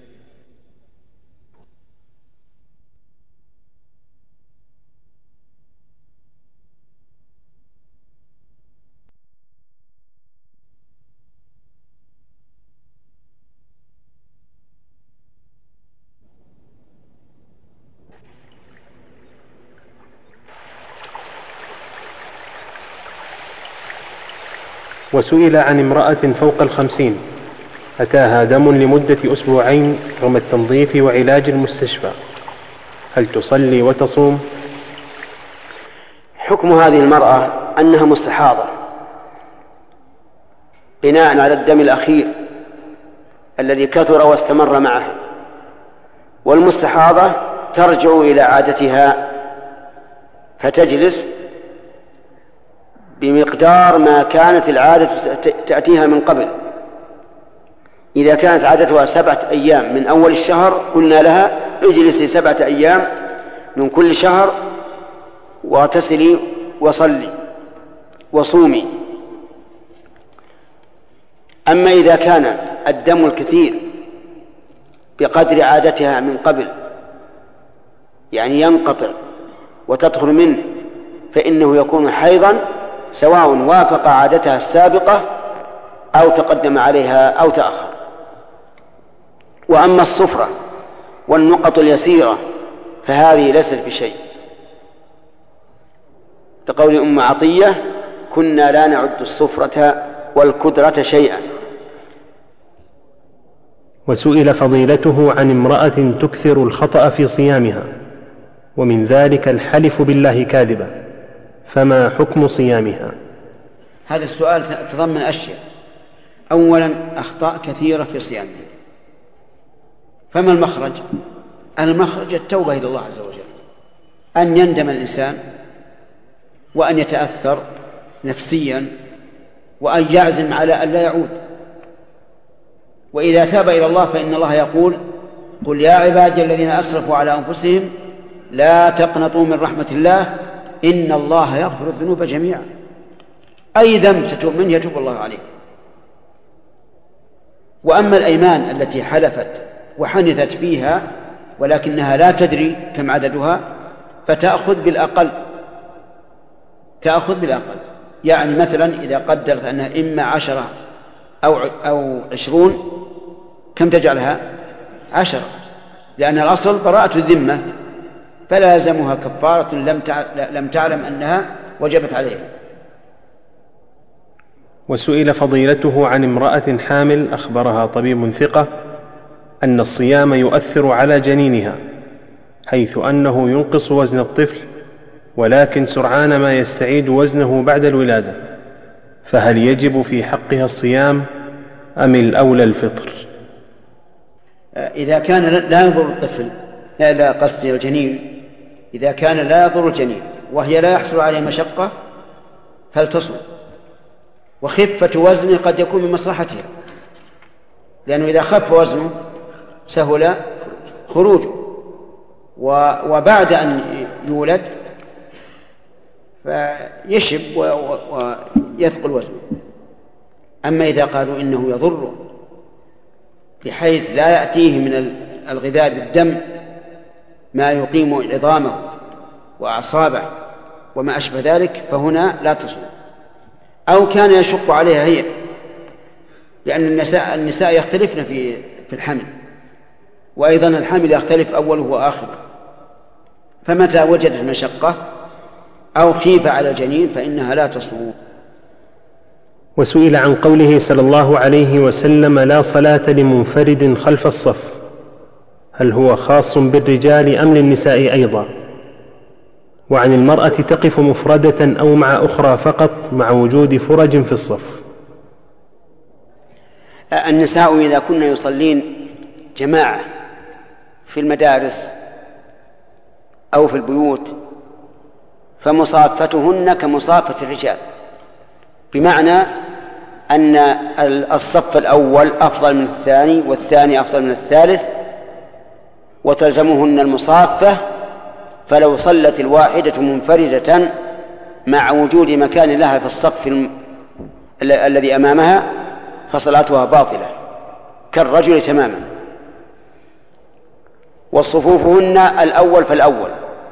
Speaker 1: وسئل عن امرأة فوق 50 أتاها دم لمدة 2 أسبوع رغم التنظيف وعلاج المستشفى، هل تصلي وتصوم؟
Speaker 4: حكم هذه المرأة أنها مستحاضة بناء على الدم الأخير الذي كثر واستمر معها، والمستحاضة ترجع إلى عادتها فتجلس بمقدار ما كانت العادة تأتيها من قبل. إذا كانت عادتها 7 أيام من أول الشهر قلنا لها اجلسي 7 أيام من كل شهر واغتسلي وصلي وصومي. أما إذا كان الدم الكثير بقدر عادتها من قبل، يعني ينقطع وتطهر منه، فإنه يكون حيضا سواء وافق عادتها السابقة أو تقدم عليها أو تأخر. وأما الصفرة والنقط اليسيرة فهذه ليست بشيء، لقول أم عطية كنا لا نعد الصفرة والكدرة شيئا.
Speaker 1: وسئل فضيلته عن امرأة تكثر الخطأ في صيامها ومن ذلك الحلف بالله كاذبا، فما حكم صيامها؟
Speaker 4: هذا السؤال تضمن أشياء. أولا أخطاء كثيرة في صيامها، فما المخرج؟ المخرج التوبة إلى الله عز وجل، أن يندم الإنسان وأن يتأثر نفسيا وأن يعزم على أن لا يعود. وإذا تاب إلى الله فإن الله يقول قل يا عبادي الذين أسرفوا على أنفسهم لا تقنطوا من رحمة الله إن الله يغفر الذنوب جميعا. أي ذنب تتوب منه يتوب الله عليه. وأما الأيمان التي حلفت وحنثت فيها ولكنها لا تدري كم عددها فتأخذ بالأقل، يعني مثلا إذا قدرت أنها إما 10 أو 20 كم تجعلها؟ 10، لأن الأصل براءة الذمة، فلا يلزمها كفارة لم تعلم أنها وجبت عليها.
Speaker 1: وسئل فضيلته عن امرأة حامل أخبرها طبيب ثقة أن الصيام يؤثر على جنينها، حيث أنه ينقص وزن الطفل ولكن سرعان ما يستعيد وزنه بعد الولادة، فهل يجب في حقها الصيام أم الأولى الفطر؟
Speaker 4: إذا كان لا يضر الطفل، لا قصدي الجنين، إذا كان لا يضر الجنين وهي لا يحصل عليه مشقة فلتصم، وخفة وزنه قد يكون من مصلحتها، لأنه إذا خف وزنه سهل خروجه، وبعد أن يولد فيشب ويثقل وزنه. أما إذا قالوا إنه يضره بحيث لا يأتيه من الغذاء بالدم ما يقيم عظامه وأعصابه وما أشبه ذلك فهنا لا تصوم. أو كان يشق عليها هي، لأن النساء يختلفن في الحمل، وأيضا الحمل يختلف أوله وآخره، فمتى وجدت مشقة أو خيف على الجنين فإنها لا تصوم.
Speaker 1: وسئل عن قوله صلى الله عليه وسلم لا صلاة لمنفرد خلف الصف، هل هو خاص بالرجال أم للنساء أيضا؟ وعن المرأة تقف مفردة أو مع أخرى فقط مع وجود فرج في الصف؟
Speaker 4: النساء إذا كن يصلين جماعة في المدارس أو في البيوت فمصافتهن كمصافة الرجال، بمعنى أن الصف الأول أفضل من الثاني والثاني أفضل من الثالث، وتلزمهن المصافة. فلو صلت الواحدة منفردة مع وجود مكان لها في الصف الذي أمامها فصلاتها باطلة كالرجل تماما. وصفوفهن الأول فالأول.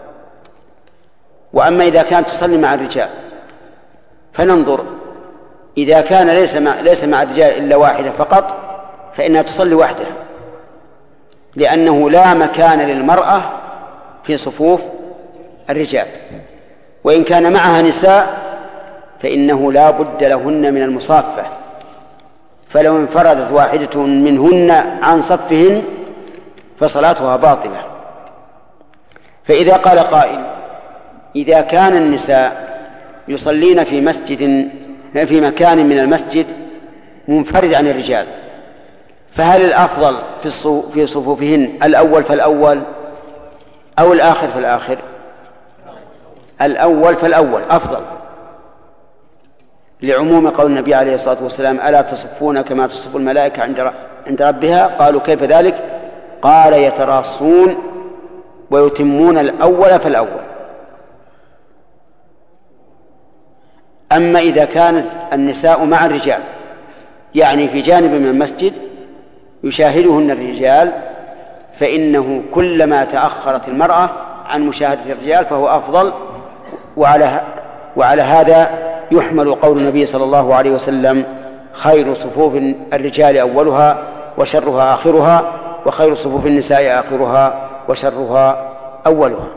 Speaker 4: وأما إذا كانت تصلي مع الرجال فننظر، إذا كان ليس مع الرجال إلا واحدة فقط فإنها تصلي وحدها، لأنه لا مكان للمرأة في صفوف الرجال. وإن كان معها نساء فإنه لا بد لهن من المصافة، فلو انفردت واحدة منهن عن صفهن فصلاتها باطلة. فإذا قال قائل إذا كان النساء يصلين في مكان من المسجد منفرد عن الرجال، فهل الأفضل في صفوفهن الأول فالأول أو الآخر فالآخر؟ الأول فالأول أفضل، لعموم قول النبي عليه الصلاة والسلام ألا تصفون كما تصف الملائكة عند ربها؟ قالوا كيف ذلك؟ قال يتراصون ويتمون الأول فالأول. أما إذا كانت النساء مع الرجال يعني في جانب من المسجد يشاهدهن الرجال فإنه كلما تأخرت المرأة عن مشاهدة الرجال فهو أفضل. وعلى هذا يحمل قول النبي صلى الله عليه وسلم خير صفوف الرجال أولها وشرها آخرها، وخير صفوف النساء آخرها وشرها أولها.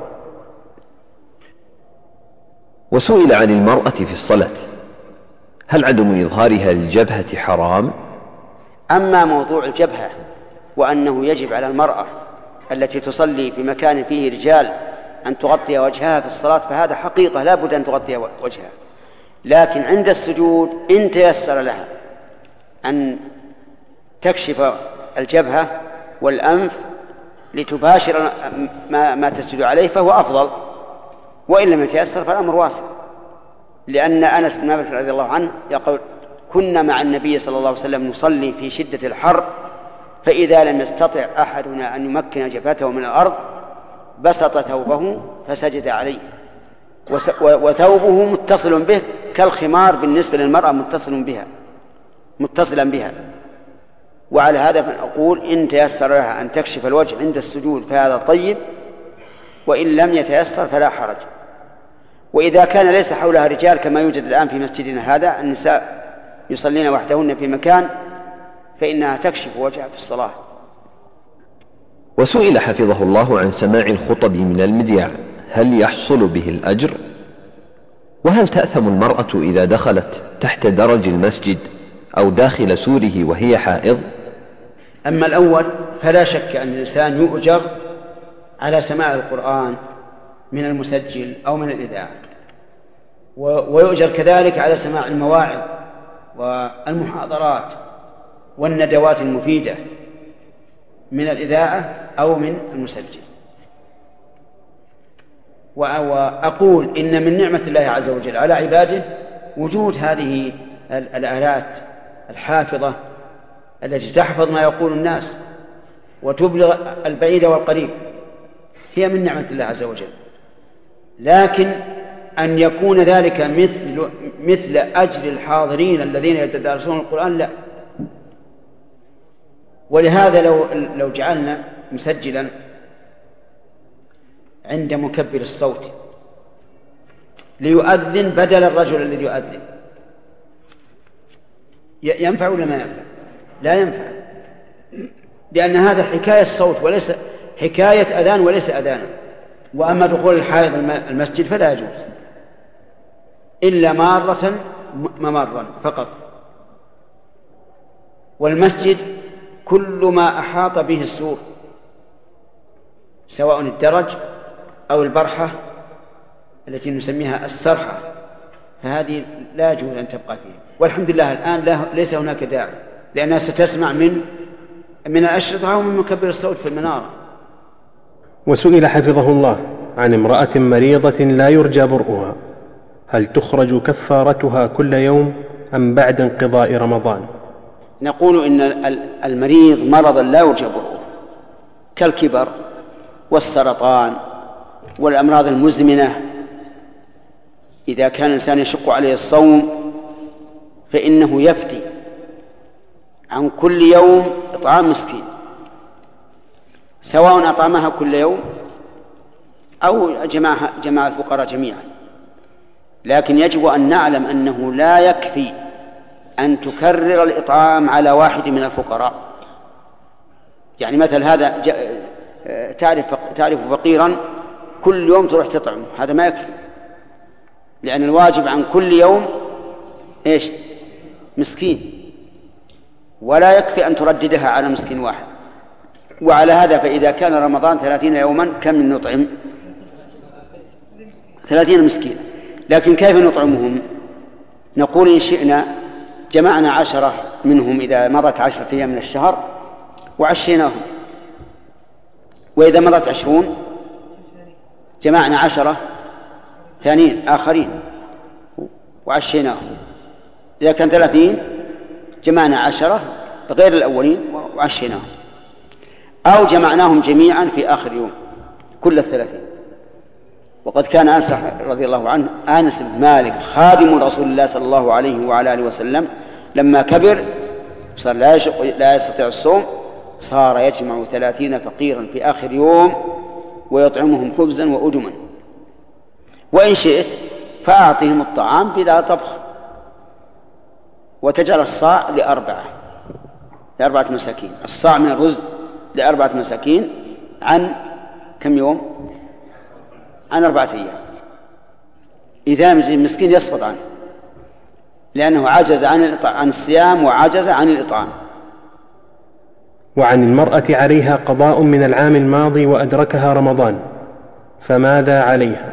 Speaker 5: وسئل عن المرأة في الصلاة هل عدم إظهارها للجبهة حرام؟
Speaker 4: أما موضوع الجبهة وأنه يجب على المرأة التي تصلي في مكان فيه رجال أن تغطي وجهها في الصلاة فهذا حقيقة لا بد أن تغطي وجهها، لكن عند السجود إن تيسر لها أن تكشف الجبهة والأنف لتباشر ما تسجد عليه فهو أفضل، وإن لم يتيسر فالأمر واسع. لأن أنس بن مالك رضي الله عنه يقول كنا مع النبي صلى الله عليه وسلم نصلي في شدة الحر فإذا لم يستطع أحدنا أن يمكن جبهته من الأرض بسط ثوبه فسجد عليه، وثوبه متصل به كالخمار بالنسبة للمرأة متصلا بها. وعلى هذا فنقول إن تيسر لها أن تكشف الوجه عند السجود فهذا طيب، وإن لم يتيسر فلا حرج. وإذا كان ليس حولها رجال كما يوجد الآن في مسجدنا هذا، النساء يصلين وحدهن في مكان، فإنها تكشف وجهها في الصلاة.
Speaker 5: وسئل حفظه الله عن سماع الخطب من المذياع، هل يحصل به الأجر؟ وهل تأثم المرأة إذا دخلت تحت درج المسجد أو داخل سوره وهي حائض؟
Speaker 4: أما الأول فلا شك أن الإنسان يؤجر على سماع القرآن من المسجل أو من الإذاعة، ويؤجر كذلك على سماع المواعظ والمحاضرات والندوات المفيدة من الإذاعة أو من المسجل. وأقول إن من نعمة الله عز وجل على عباده وجود هذه الآلات الحافظة التي تحفظ ما يقول الناس وتبلغ البعيد والقريب، هي من نعمة الله عز وجل. لكن أن يكون ذلك مثل أجر الحاضرين الذين يتدارسون القرآن لا. ولهذا لو جعلنا مسجلا عند مكبر الصوت ليؤذن بدل الرجل الذي يؤذن، ينفع ولا ما ينفع؟ لا ينفع، لأن هذا حكاية صوت وليس حكاية أذان وليس أذانا. وأما دخول الحائض المسجد فلا يجوز إلا ممرا فقط. والمسجد كل ما أحاط به السور سواء الدرج أو البرحة التي نسميها السرحة، فهذه لا يجوز أن تبقى فيها. والحمد لله الآن ليس هناك داعي، لأنها ستسمع من الأشرطة أو من مكبر الصوت في المنارة.
Speaker 1: وسئل حفظه الله عن امرأة مريضة لا يرجى برؤها، هل تخرج كفارتها كل يوم أم بعد انقضاء رمضان؟
Speaker 4: نقول إن المريض مرضا لا يرجى برؤه كالكبر والسرطان والأمراض المزمنة، إذا كان الإنسان يشق عليه الصوم فإنه يفدي عن كل يوم إطعام مسكين، سواء أطعمها كل يوم أو جمع الفقراء جميعا. لكن يجب أن نعلم أنه لا يكفي أن تكرر الإطعام على واحد من الفقراء. يعني مثل هذا تعرف فقيرا كل يوم تروح تطعمه، هذا ما يكفي، لأن الواجب عن كل يوم مسكين، ولا يكفي أن ترددها على مسكين واحد. وعلى هذا فإذا كان رمضان 30 يوما كم نطعم؟ 30 مسكين. لكن كيف نطعمهم؟ نقول إن شئنا جمعنا 10 منهم إذا مضت 10 أيام من الشهر وعشيناهم، وإذا مضت 20 جمعنا 10 ثانيين آخرين وعشيناهم، إذا كان 30 جمعنا 10 غير الأولين وعشيناهم، أو جمعناهم جميعا في آخر يوم كل 30. وقد كان أنس رضي الله عنه، أنس بن مالك خادم رسول الله صلى الله عليه وعلى آله وسلم، لما كبر صار لا يستطيع الصوم، صار يجمع 30 فقيرا في آخر يوم ويطعمهم خبزا وأدما. وإن شئت فأعطهم الطعام بلا طبخ، وتجعل الصاع لأربعة مساكين، الصاع من الرز ل4 مساكين عن كم يوم؟ عن 4 أيام. إذا المسكين يسقط عنه لأنه عجز عن الصيام وعجز عن الإطعام.
Speaker 1: وعن المرأة عليها قضاء من العام الماضي وأدركها رمضان، فماذا عليها؟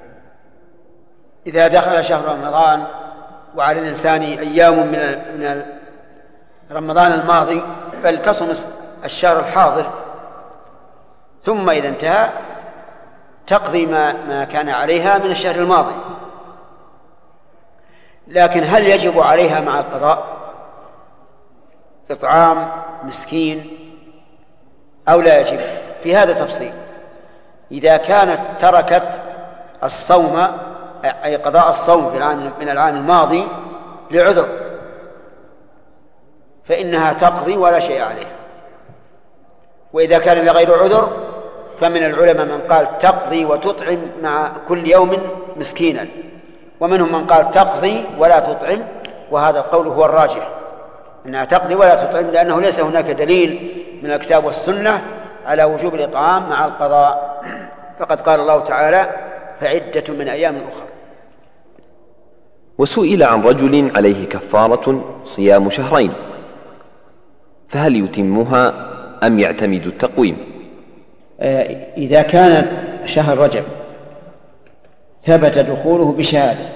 Speaker 4: إذا دخل شهر رمضان وعلى الإنسان أيام من رمضان الماضي فلتصم الشهر الحاضر، ثم إذا انتهى تقضي ما كان عليها من الشهر الماضي. لكن هل يجب عليها مع القضاء إطعام مسكين أو لا يجب؟ في هذا تفصيل. إذا كانت تركت الصوم أي قضاء الصوم من العام الماضي لعذر فإنها تقضي ولا شيء عليها. وإذا كان لغير عذر فمن العلماء من قال تقضي وتطعم مع كل يوم مسكينا، ومنهم من قال تقضي ولا تطعم، وهذا القول هو الراجح أنها تقضي ولا تطعم، لأنه ليس هناك دليل من الكتاب والسنة على وجوب الإطعام مع القضاء، فقد قال الله تعالى فعدة من أيام أخرى.
Speaker 5: وسئل عن رجل عليه كفارة صيام شهرين، فهل يتمها أم يعتمد التقويم؟
Speaker 4: إذا كان شهر رجب ثبت دخوله بشهادة،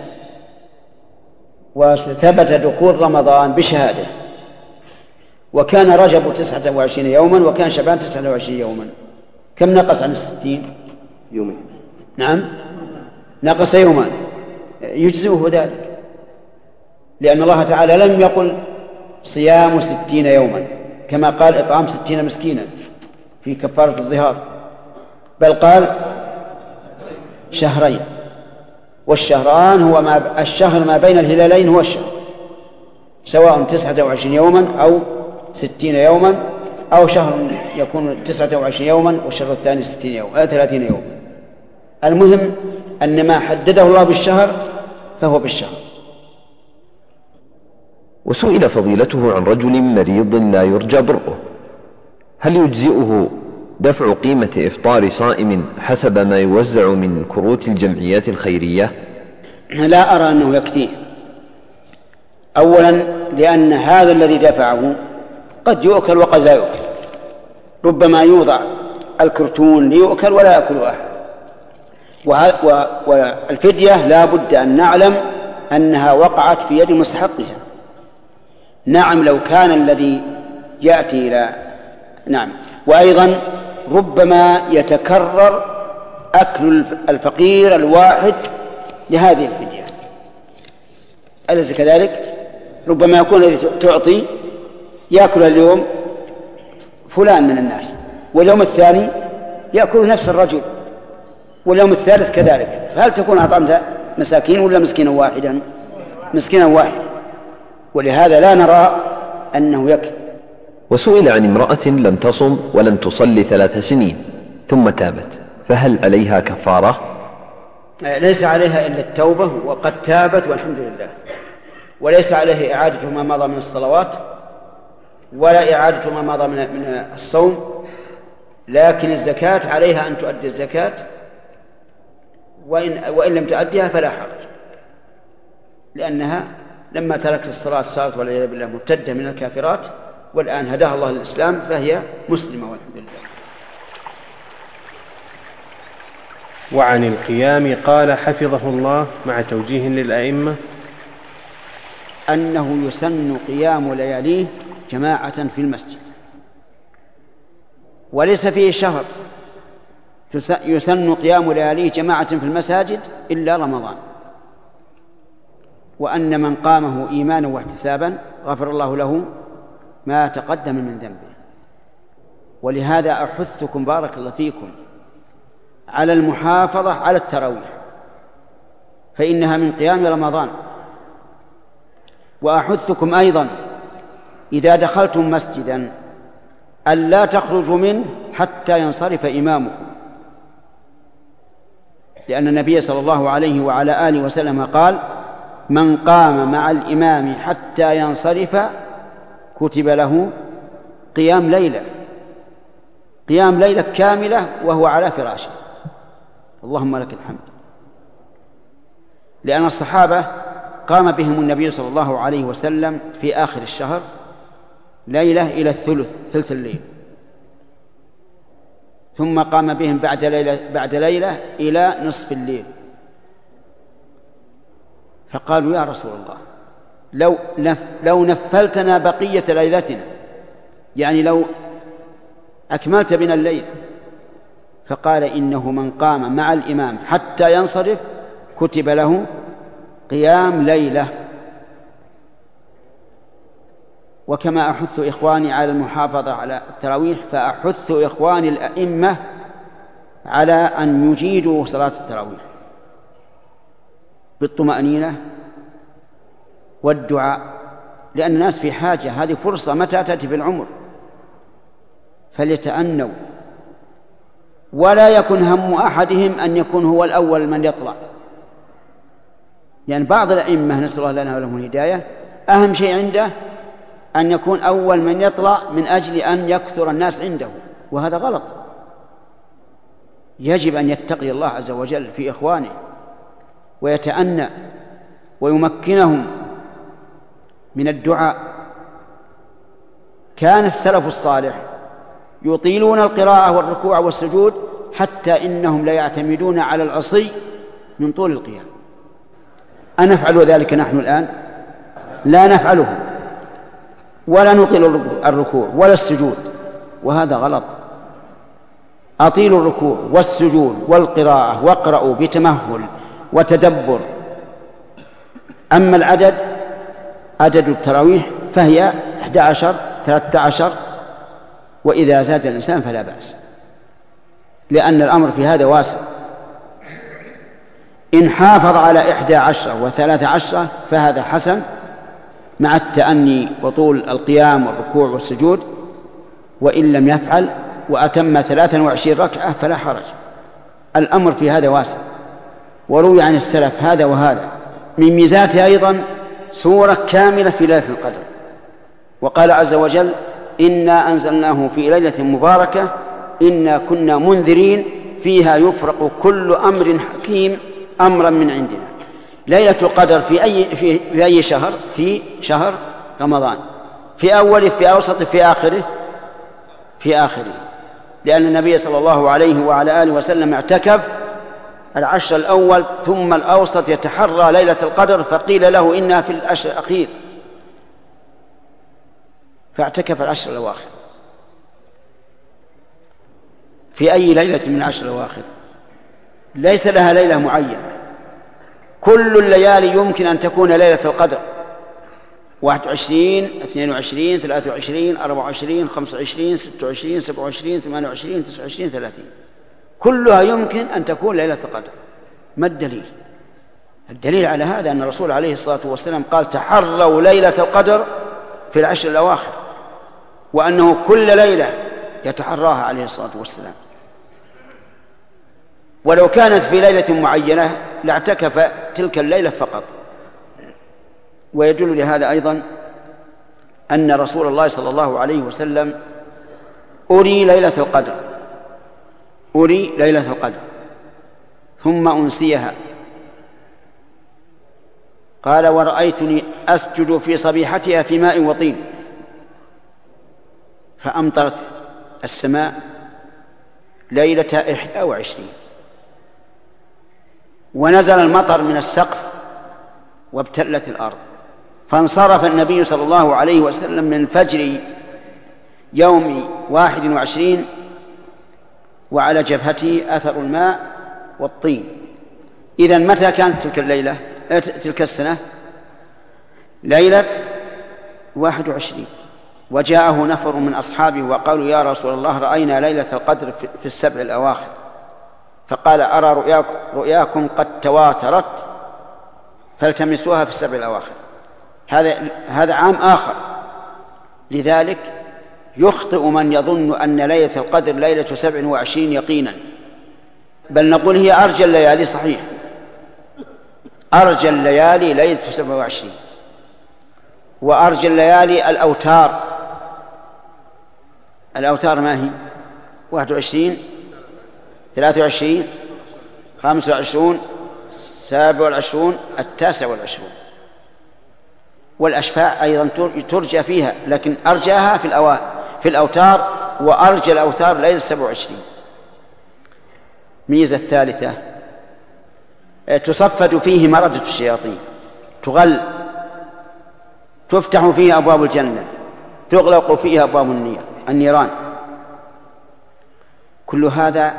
Speaker 4: وثبت دخول رمضان بشهادة، وكان رجب 29 يوما وكان شعبان 29 يوما، كم نقص عن 60
Speaker 1: يومين؟
Speaker 4: نعم، نقص يومان، يجزئه ذلك، لأن الله تعالى لم يقل صيام 60 يوما كما قال إطعام 60 مسكينا في كفارة الظهار، بل قال شهرين، والشهران هو الشهر ما بين الهلالين هو الشهر، سواء 29 يوما أو 60 يوما، أو شهر يكون 29 يوما والشهر الثاني 60 يوما 30 يوما. المهم أن ما حدده الله بالشهر فهو بالشهر.
Speaker 5: وسئل فضيلته عن رجل مريض لا يرجى برؤه، هل يجزئه دفع قيمة إفطار صائم حسب ما يوزع من كروت الجمعيات الخيرية؟
Speaker 4: لا أرى أنه يكفيه. أولا لأن هذا الذي دفعه قد يؤكل وقد لا يؤكل، ربما يوضع الكرتون ليؤكل ولا يأكل أحد. والفدية لا بد أن نعلم أنها وقعت في يد مستحقها. نعم لو كان الذي يأتي إلى نعم. وأيضا ربما يتكرر أكل الفقير الواحد لهذه الفدية، أليس كذلك؟ ربما يكون الذي تعطي يأكل اليوم فلان من الناس، واليوم الثاني يأكل نفس الرجل، واليوم الثالث كذلك، فهل تكون أطعمت مساكين ولا مسكينا واحدا؟ مسكينا واحدا، ولهذا لا نرى أنه يكفي.
Speaker 5: وسئل عن امرأة لم تصم ولم تصلي 3 سنين ثم تابت، فهل عليها كفارة؟
Speaker 4: ليس عليها إلا التوبة، وقد تابت والحمد لله، وليس عليه إعادة ما مضى من الصلوات ولا إعادة ما مضى من الصوم، لكن الزكاة عليها أن تؤدي الزكاة، وإن لم تؤديها فلا حرج، لأنها لما تركت الصلاة صارت والعياذ بالله مرتدة من الكافرات، والآن هداها الله للإسلام فهي مسلمة والحمد لله.
Speaker 1: وعن القيام قال حفظه الله مع توجيه للأئمة
Speaker 4: أنه يسن قيام لياليه جماعة في المسجد، وليس فيه شهر يسن قيام لياليه جماعة في المساجد إلا رمضان، وأن من قامه إيمانا واحتسابا غفر الله له ما تقدم من ذنبه. ولهذا أحثكم بارك الله فيكم على المحافظة على التراويح، فإنها من قيام رمضان. وأحثكم أيضا إذا دخلتم مسجدا ألا تخرجوا منه حتى ينصرف إمامكم، لأن النبي صلى الله عليه وعلى آله وسلم قال من قام مع الإمام حتى ينصرف كتب له قيام ليلة كاملة وهو على فراشه. اللهم لك الحمد. لأن الصحابة قام بهم النبي صلى الله عليه وسلم في آخر الشهر ليلة إلى ثلث الليل، ثم قام بهم بعد ليلة إلى نصف الليل، فقالوا يا رسول الله لو نفلتنا بقية ليلتنا، يعني لو أكملت بنا الليل. فقال إنه من قام مع الإمام حتى ينصرف كتب له قيام ليلة. وكما أحث إخواني على المحافظة على التراويح فأحث إخواني الأئمة على أن يجيدوا صلاة التراويح بالطمأنينة والدعاء، لأن الناس في حاجة، هذه فرصة متى تأتي في العمر، فليتأنوا ولا يكن هم أحدهم أن يكون هو الأول من يطلع، لأن بعض الأئمة نسأل الله لنا ولهم الهداية أهم شيء عنده أن يكون أول من يطلع من أجل أن يكثر الناس عنده، وهذا غلط. يجب أن يتقي الله عز وجل في إخوانه ويتأنى ويمكنهم من الدعاء. كان السلف الصالح يطيلون القراءة والركوع والسجود حتى إنهم لا يعتمدون على العصي من طول القيام. أنفعل ذلك نحن الآن؟ لا نفعله، ولا نطيل الركوع ولا السجود، وهذا غلط. أطيلوا الركوع والسجود والقراءة واقرأوا بتمهل وتدبر. أما العدد، عدد التراويح فهي 11 13، وإذا زاد الإنسان فلا بأس، لأن الأمر في هذا واسع. إن حافظ على 11 و13 فهذا حسن مع التأني وطول القيام والركوع والسجود، وإن لم يفعل وأتم 23 ركعة فلا حرج. الأمر في هذا واسع، وروي عن السلف هذا وهذا. من ميزاته أيضا سورة كاملة في ليلة القدر، وقال عز وجل: إنا أنزلناه في ليلة مباركة إنا كنا منذرين فيها يفرق كل أمر حكيم أمرا من عندنا. ليلة القدر في أي شهر؟ في شهر رمضان، في أوله في أوسطه في آخره، في آخره، لأن النبي صلى الله عليه وعلى آله وسلم اعتكف العشر الأول ثم الأوسط يتحرى ليلة القدر، فقيل له إنها في العشر الأخير، فاعتكف العشر الأواخر. في أي ليلة من العشر الأواخر؟ ليس لها ليلة معينة، كل الليالي يمكن أن تكون ليلة القدر، 21 22 23 24 25 26 27 28 29 30، كلها يمكن أن تكون ليلة القدر. ما الدليل؟ الدليل على هذا أن الرسول عليه الصلاة والسلام قال: تحروا ليلة القدر في العشر الأواخر، وأنه كل ليلة يتحراها عليه الصلاة والسلام. ولو كانت في ليلة معينة لاعتكف تلك الليلة فقط. ويدل لهذا أيضا أن رسول الله صلى الله عليه وسلم أري ليلة القدر، أري ليلة القدر ثم أنسيها. قال: ورأيتني أسجد في صبيحتها في ماء وطين، فأمطرت السماء ليلة 21، ونزل المطر من السقف وابتلت الأرض، فانصرف النبي صلى الله عليه وسلم من فجر يوم 21 وعلى جبهته أثر الماء والطين. إذن متى كانت تلك الليلة؟ تلك السنة ليلة 21. وجاءه نفر من أصحابه وقالوا: يا رسول الله، رأينا ليلة القدر في السبع الأواخر. فقال: أرى رؤياكم قد تواترت فالتمسوها في السبع الأواخر. هذا عام آخر. لذلك يخطئ من يظن أن ليلة القدر ليلة 27 يقينا، بل نقول هي أرجى الليالي. صحيح، أرجى الليالي ليلة 27، وأرجى الليالي الأوتار. الأوتار ما هي؟ 21 23 25 27 29. والأشفاع أيضا ترجى فيها، لكن أرجاها في الأوتار، وأرجى الأوتار ليلة 27. ميزة الثالثة: تصفد فيه مردة الشياطين، تغل، تفتح فيه أبواب الجنة، تغلق فيه أبواب النيران. كل هذا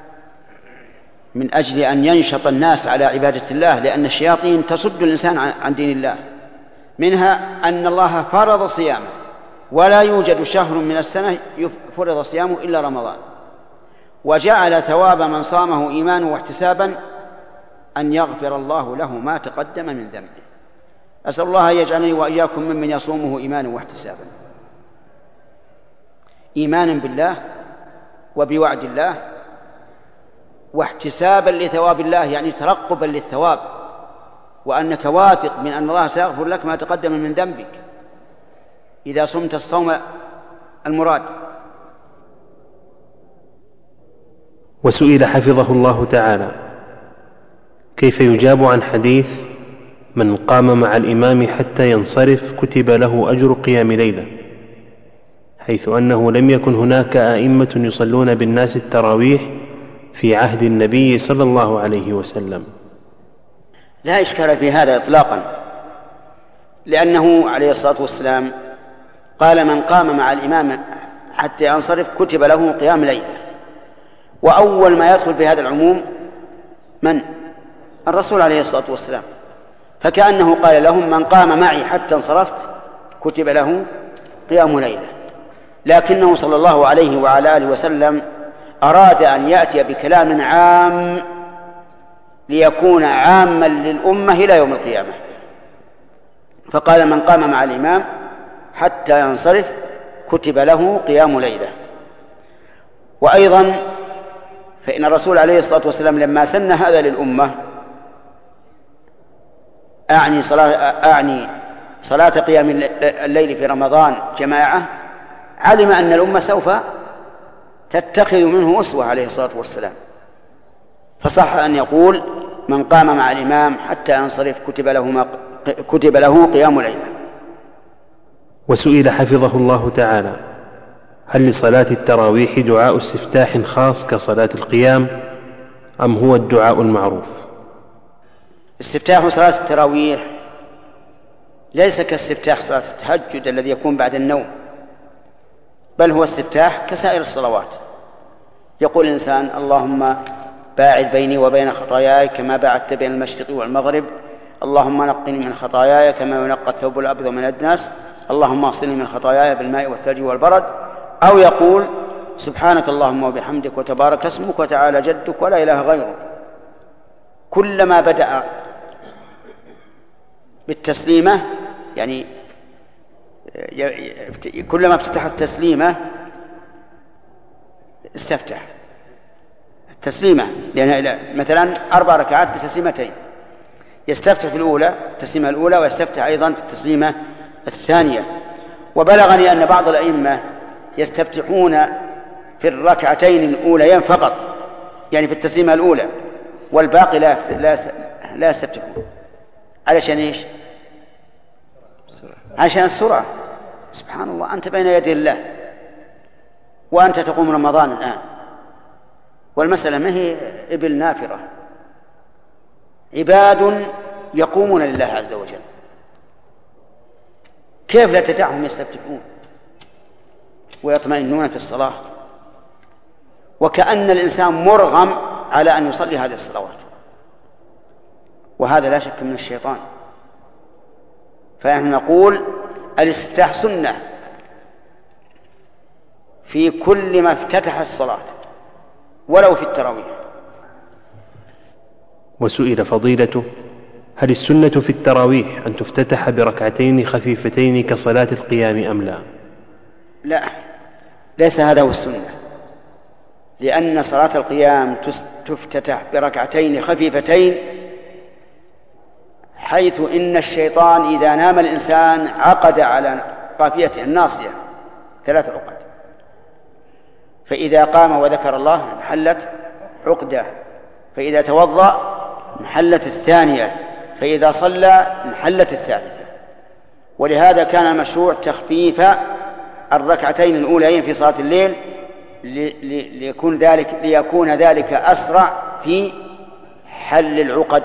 Speaker 4: من أجل أن ينشط الناس على عبادة الله، لأن الشياطين تصد الإنسان عن دين الله. منها أن الله فرض صيامه، ولا يوجد شهر من السنة فرض صيامه إلا رمضان، وجعل ثواب من صامه إيمانا واحتسابا أن يغفر الله له ما تقدم من ذنبه. أسأل الله أن يجعلني وإياكم ممن يصومه إيمانا واحتسابا، إيمانا بالله وبوعد الله، واحتسابا لثواب الله، يعني ترقبا للثواب، وأنك واثق من أن الله سيغفر لك ما تقدم من ذنبك إذا صمت الصوم المراد.
Speaker 1: وسئل حفظه الله تعالى كيف يجاب عن حديث من قام مع الإمام حتى ينصرف كتب له أجر قيام ليلة، حيث أنه لم يكن هناك أئمة يصلون بالناس التراويح في عهد النبي صلى الله عليه وسلم؟
Speaker 4: لا إشكال في هذا إطلاقا، لأنه عليه الصلاة والسلام قال من قام مع الإمام حتى ينصرف كتب له قيام ليلة، وأول ما يدخل في هذا العموم من؟ الرسول عليه الصلاة والسلام، فكأنه قال لهم من قام معي حتى انصرفت كتب له قيام ليلة. لكنه صلى الله عليه وعلى آله وسلم أراد أن يأتي بكلام عام ليكون عاما للأمة إلى يوم القيامة، فقال من قام مع الإمام حتى ينصرف كتب له قيام ليلة. وأيضا فإن الرسول عليه الصلاة والسلام لما سن هذا للأمة أعني صلاة قيام الليل في رمضان جماعة، علم أن الأمة سوف تتخذ منه أسوة عليه الصلاة والسلام، فصح أن يقول من قام مع الإمام حتى ينصرف كتب له قيام ليلة.
Speaker 1: وسئل حفظه الله تعالى هل لصلاة التراويح دعاء استفتاح خاص كصلاة القيام أم هو الدعاء المعروف؟
Speaker 4: استفتاح صلاة التراويح ليس كاستفتاح صلاة التهجد الذي يكون بعد النوم، بل هو استفتاح كسائر الصلوات. يقول الإنسان اللهم باعد بيني وبين خطاياي كما باعدت بين المشرق والمغرب، اللهم نقني من خطاياي كما ينقى الثوب الأبيض من الدنس، اللهم اغسلني من خطاياي بالماء والثلج والبرد. أو يقول سبحانك اللهم وبحمدك وتبارك اسمك وتعالى جدك ولا إله غيرك. كلما بدأ بالتسليمة يعني كلما افتتح التسليمة استفتح التسليمة، لأن مثلا 4 ركعات بتسليمتين، يستفتح في الأولى التسليمة الأولى ويستفتح أيضا في التسليمة الثانية. وبلغني أن بعض الأئمة يستفتحون في الركعتين الأوليين فقط، يعني في التسليمة الأولى، والباقي لا يستفتحون. علشان إيش؟ عشان السرعة. سبحان الله، أنت بين يدي الله وأنت تقوم رمضان الآن، والمسألة ما هي إبل نافرة، عباد يقومون لله عز وجل، كيف لا تدعهم يستفتحون ويطمئنون في الصلاة، وكأن الإنسان مرغم على أن يصلي هذه الصلوات، وهذا لا شك من الشيطان. فنحن نقول الاستفتاح سنة في كل ما افتتح الصلاة ولو في التراويح.
Speaker 1: وسئل فضيلته هل السنة في التراويح أن تفتتح بركعتين خفيفتين كصلاة القيام أم لا؟
Speaker 4: لا، ليس هذا هو السنة، لأن صلاة القيام تفتتح بركعتين خفيفتين، حيث إن الشيطان إذا نام الإنسان عقد على قافيته الناصية 3 عقد، فإذا قام وذكر الله انحلت عقدة، فإذا توضأ انحلت الثانية، فإذا صلى انحلت الثالثة. ولهذا كان المشروع تخفيف الركعتين الأوليين في صلاة الليل ليكون ذلك أسرع في حل العقد.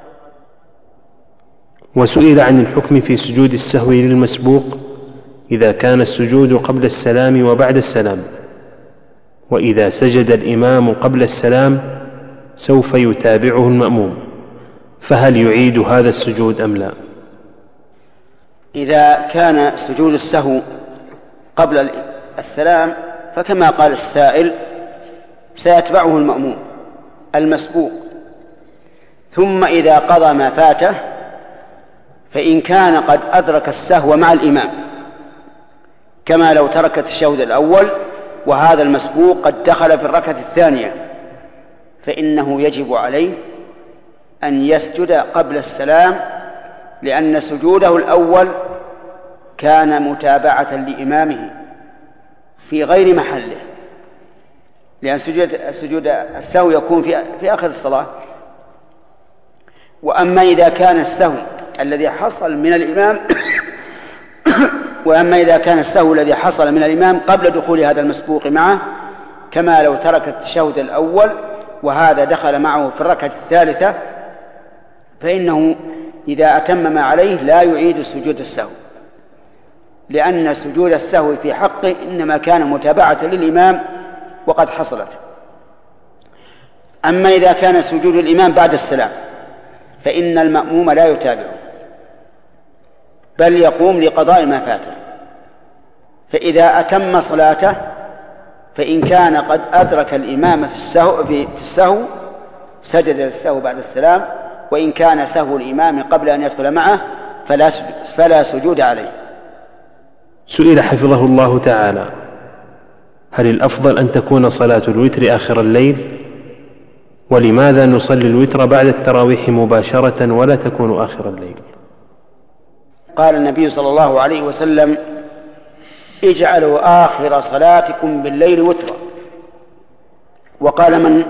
Speaker 1: وسئل عن الحكم في سجود السهو للمسبوق إذا كان السجود قبل السلام وبعد السلام، وإذا سجد الإمام قبل السلام سوف يتابعه المأموم، فهل يعيد هذا السجود أم لا؟
Speaker 4: إذا كان سجود السهو قبل السلام فكما قال السائل سيتبعه المأموم المسبوق. ثم إذا قضى ما فاته فإن كان قد أدرك السهو مع الإمام كما لو ترك التشهد الأول وهذا المسبوق قد دخل في الركعة الثانية فإنه يجب عليه أن يسجد قبل السلام، لأن سجوده الأول كان متابعة لإمامه في غير محله، لأن سجود السهو يكون في آخر الصلاة. وأما إذا كان السهو الذي حصل من الإمام وأما إذا كان السهو الذي حصل من الإمام قبل دخول هذا المسبوق معه كما لو ترك التشهد الأول وهذا دخل معه في الركعة الثالثة فإنه إذا أتم ما عليه لا يعيد سجود السهو، لأن سجود السهو في حقه إنما كان متابعة للإمام وقد حصلت. أما إذا كان سجود الإمام بعد السلام فإن المأموم لا يتابعه بل يقوم لقضاء ما فاته، فإذا أتم صلاته فإن كان قد أدرك الإمام في السهو سجد للسهو بعد السلام، وإن كان سهو الإمام قبل أن يدخل معه فلا سجود عليه.
Speaker 1: سئل حفظه الله تعالى: هل الأفضل أن تكون صلاة الوتر آخر الليل؟ ولماذا نصلي الوتر بعد التراويح مباشرة ولا تكون آخر الليل؟
Speaker 4: قال النبي صلى الله عليه وسلم: اجعلوا آخر صلاتكم بالليل وترا. وقال: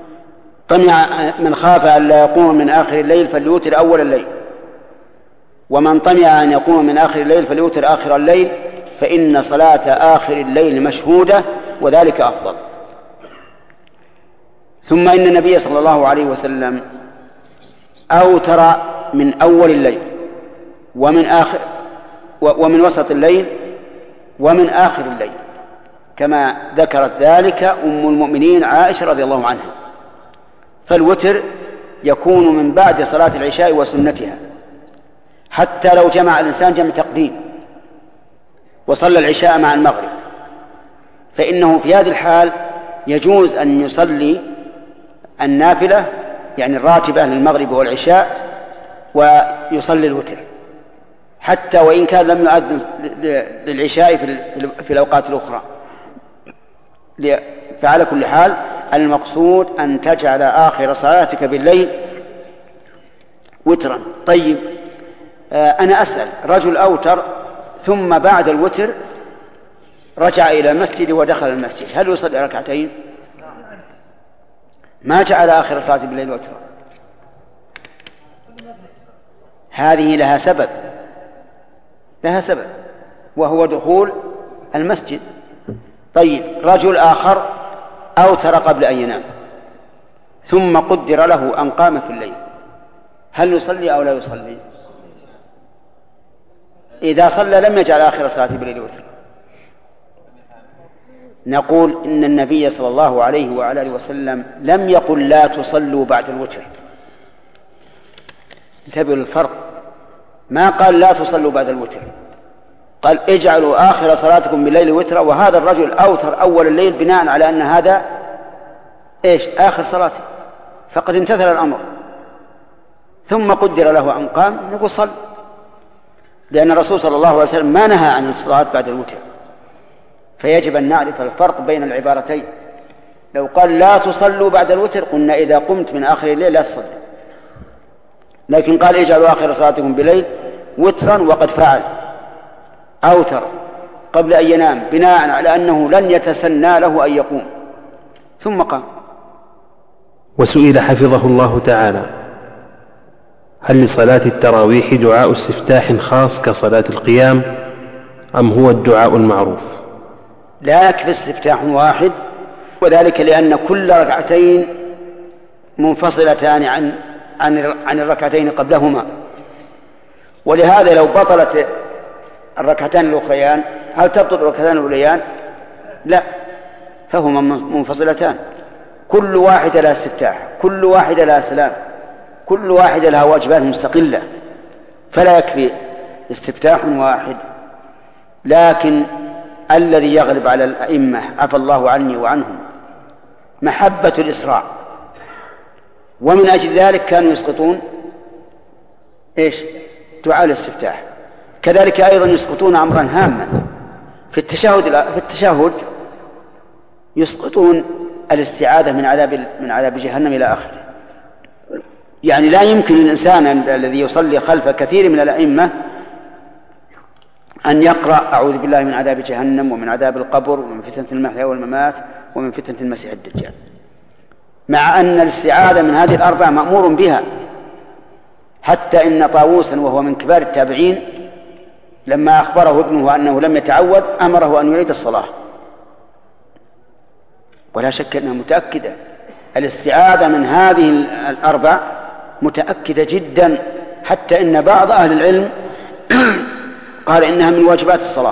Speaker 4: من خاف أن لا يقوم من آخر الليل فليوتر أول الليل، ومن طمع أن يقوم من آخر الليل فليوتر آخر الليل، فإن صلاة آخر الليل مشهودة وذلك أفضل. ثم إن النبي صلى الله عليه وسلم أوتر من أول الليل ومن وسط الليل ومن آخر الليل، كما ذكرت ذلك أم المؤمنين عائشة رضي الله عنها. فالوتر يكون من بعد صلاة العشاء وسنتها، حتى لو جمع الإنسان جمع تقديم وصلى العشاء مع المغرب فإنه في هذه الحال يجوز أن يصلي النافلة يعني الراتبة للمغرب والعشاء ويصلي الوتر، حتى وإن كان لم يؤذن للعشاء في الأوقات الأخرى. فعلى كل حال المقصود أن تجعل آخر صلاتك بالليل وترا. طيب، أنا أسأل: رجل أوتر ثم بعد الوتر رجع إلى المسجد ودخل المسجد، هل يصلي ركعتين؟ ما جعل آخر صلاته بالليل وترا. هذه لها سبب وهو دخول المسجد. طيب، رجل آخر أوتر قبل أن ينام ثم قدر له أن قام في الليل، هل يصلي أو لا يصلي؟ إذا صلى لم يجعل آخر صلاته بالليل وترا. نقول إن النبي صلى الله عليه وعلى آله وسلم لم يقل لا تصلوا بعد الوتر، انتبهوا للفرق، ما قال لا تصلوا بعد الوتر، قال اجعلوا آخر صلاتكم بالليل وترا. وهذا الرجل أوتر أول الليل بناء على أن هذا آخر صلاته، فقد امتثل الأمر، ثم قدر له أن قام، نقول صل، لأن الرسول صلى الله عليه وسلم ما نهى عن الصلاة بعد الوتر. فيجب أن نعرف الفرق بين العبارتين. لو قال لا تصلوا بعد الوتر قلنا إذا قمت من آخر الليل لا تصلي، لكن قال اجعلوا آخر صلاتكم بالليل وترا، وقد فعل أوتر قبل أن ينام بناء على أنه لن يتسنى له أن يقوم ثم قام.
Speaker 1: وسئل حفظه الله تعالى: هل لصلاة التراويح دعاء استفتاح خاص كصلاة القيام أم هو الدعاء المعروف؟
Speaker 4: لا يكفي استفتاح واحد، وذلك لأن كل ركعتين منفصلتان عن الركعتين قبلهما، ولهذا لو بطلت الركعتان الأخريان هل تبطل الركعتان الأوليان؟ لا، فهما منفصلتان، كل واحدة لها استفتاح، كل واحدة لها سلام، كل واحدة لها واجبات مستقلة، فلا يكفي استفتاح واحد. لكن الذي يغلب على الأئمة عفى الله عني وعنهم محبة الإسراع، ومن أجل ذلك كانوا يسقطون دعاء الاستفتاح. كذلك أيضا يسقطون أمرا هاما في التشهد يسقطون الاستعاذة من عذاب جهنم إلى آخره. يعني لا يمكن للإنسان الذي يصلي خلف كثير من الأئمة أن يقرأ أعوذ بالله من عذاب جهنم ومن عذاب القبر ومن فتنة المحيا والممات ومن فتنة المسيح الدجال، مع أن الاستعاذة من هذه الأربع مأمور بها. حتى إن طاووسا وهو من كبار التابعين لما أخبره ابنه أنه لم يتعوذ أمره أن يعيد الصلاة، ولا شك أنها متأكدة. الاستعاذة من هذه الأربع متأكدة جدا، حتى إن بعض أهل العلم قال إنها من واجبات الصلاة.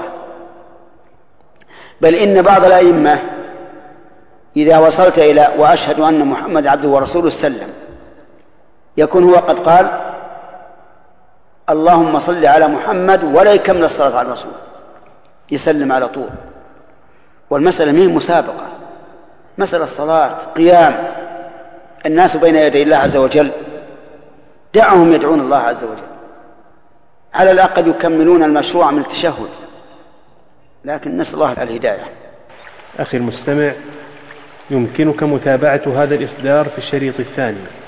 Speaker 4: بل إن بعض الأئمة إذا وصلت إلى وأشهد أن محمد عبده ورسوله سلم يكون هو قد قال اللهم صل على محمد ولا يكمل الصلاة على الرسول، يسلم على طول. والمسألة مين مسابقة، مسألة صلاة قيام، الناس بين يدي الله عز وجل، دعهم يدعون الله عز وجل، على الأقل يكملون المشروع من التشهد، لكن نسأل الله الهداية.
Speaker 1: أخي المستمع، يمكنك متابعة هذا الإصدار في الشريط الثاني